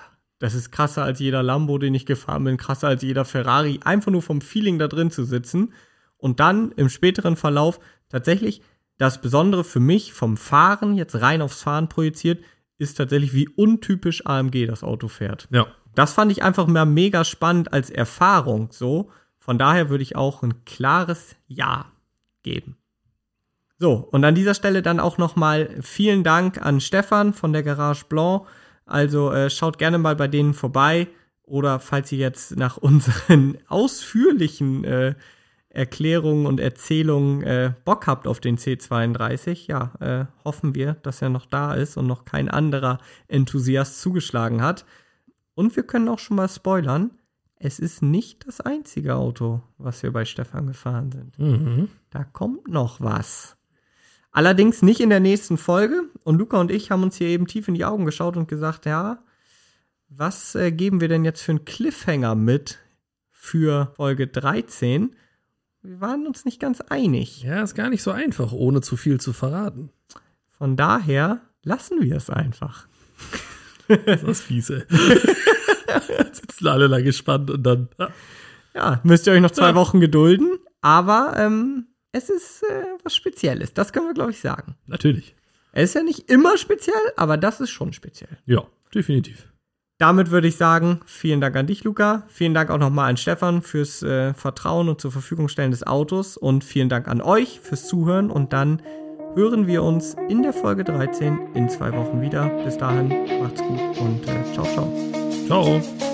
Das ist krasser als jeder Lambo, den ich gefahren bin, krasser als jeder Ferrari. Einfach nur vom Feeling da drin zu sitzen. Und dann im späteren Verlauf tatsächlich das Besondere für mich vom Fahren, jetzt rein aufs Fahren projiziert, ist tatsächlich, wie untypisch AMG das Auto fährt. Ja. Das fand ich einfach mal mega spannend als Erfahrung so. Von daher würde ich auch ein klares Ja geben. So, und an dieser Stelle dann auch nochmal vielen Dank an Stefan von der Garage Blanc. Also schaut gerne mal bei denen vorbei. Oder falls ihr jetzt nach unseren ausführlichen Erklärungen und Erzählungen Bock habt auf den C32, ja, hoffen wir, dass er noch da ist und noch kein anderer Enthusiast zugeschlagen hat. Und wir können auch schon mal spoilern, es ist nicht das einzige Auto, was wir bei Stefan gefahren sind. Mhm. Da kommt noch was. Allerdings nicht in der nächsten Folge. Und Luca und ich haben uns hier eben tief in die Augen geschaut und gesagt, ja, was geben wir denn jetzt für einen Cliffhanger mit für Folge 13? Wir waren uns nicht ganz einig. Ja, ist gar nicht so einfach, ohne zu viel zu verraten. Von daher lassen wir es einfach. Das ist fies, ey. Sitzen alle lang gespannt und dann. Ja, müsst ihr euch noch 2 Wochen gedulden. Aber es ist was Spezielles. Das können wir, glaube ich, sagen. Natürlich. Es ist ja nicht immer speziell, aber das ist schon speziell. Ja, definitiv. Damit würde ich sagen, vielen Dank an dich, Luca. Vielen Dank auch nochmal an Stefan fürs Vertrauen und zur Verfügung stellen des Autos. Und vielen Dank an euch fürs Zuhören. Und dann hören wir uns in der Folge 13 in 2 Wochen wieder. Bis dahin, macht's gut und ciao, ciao. Ciao.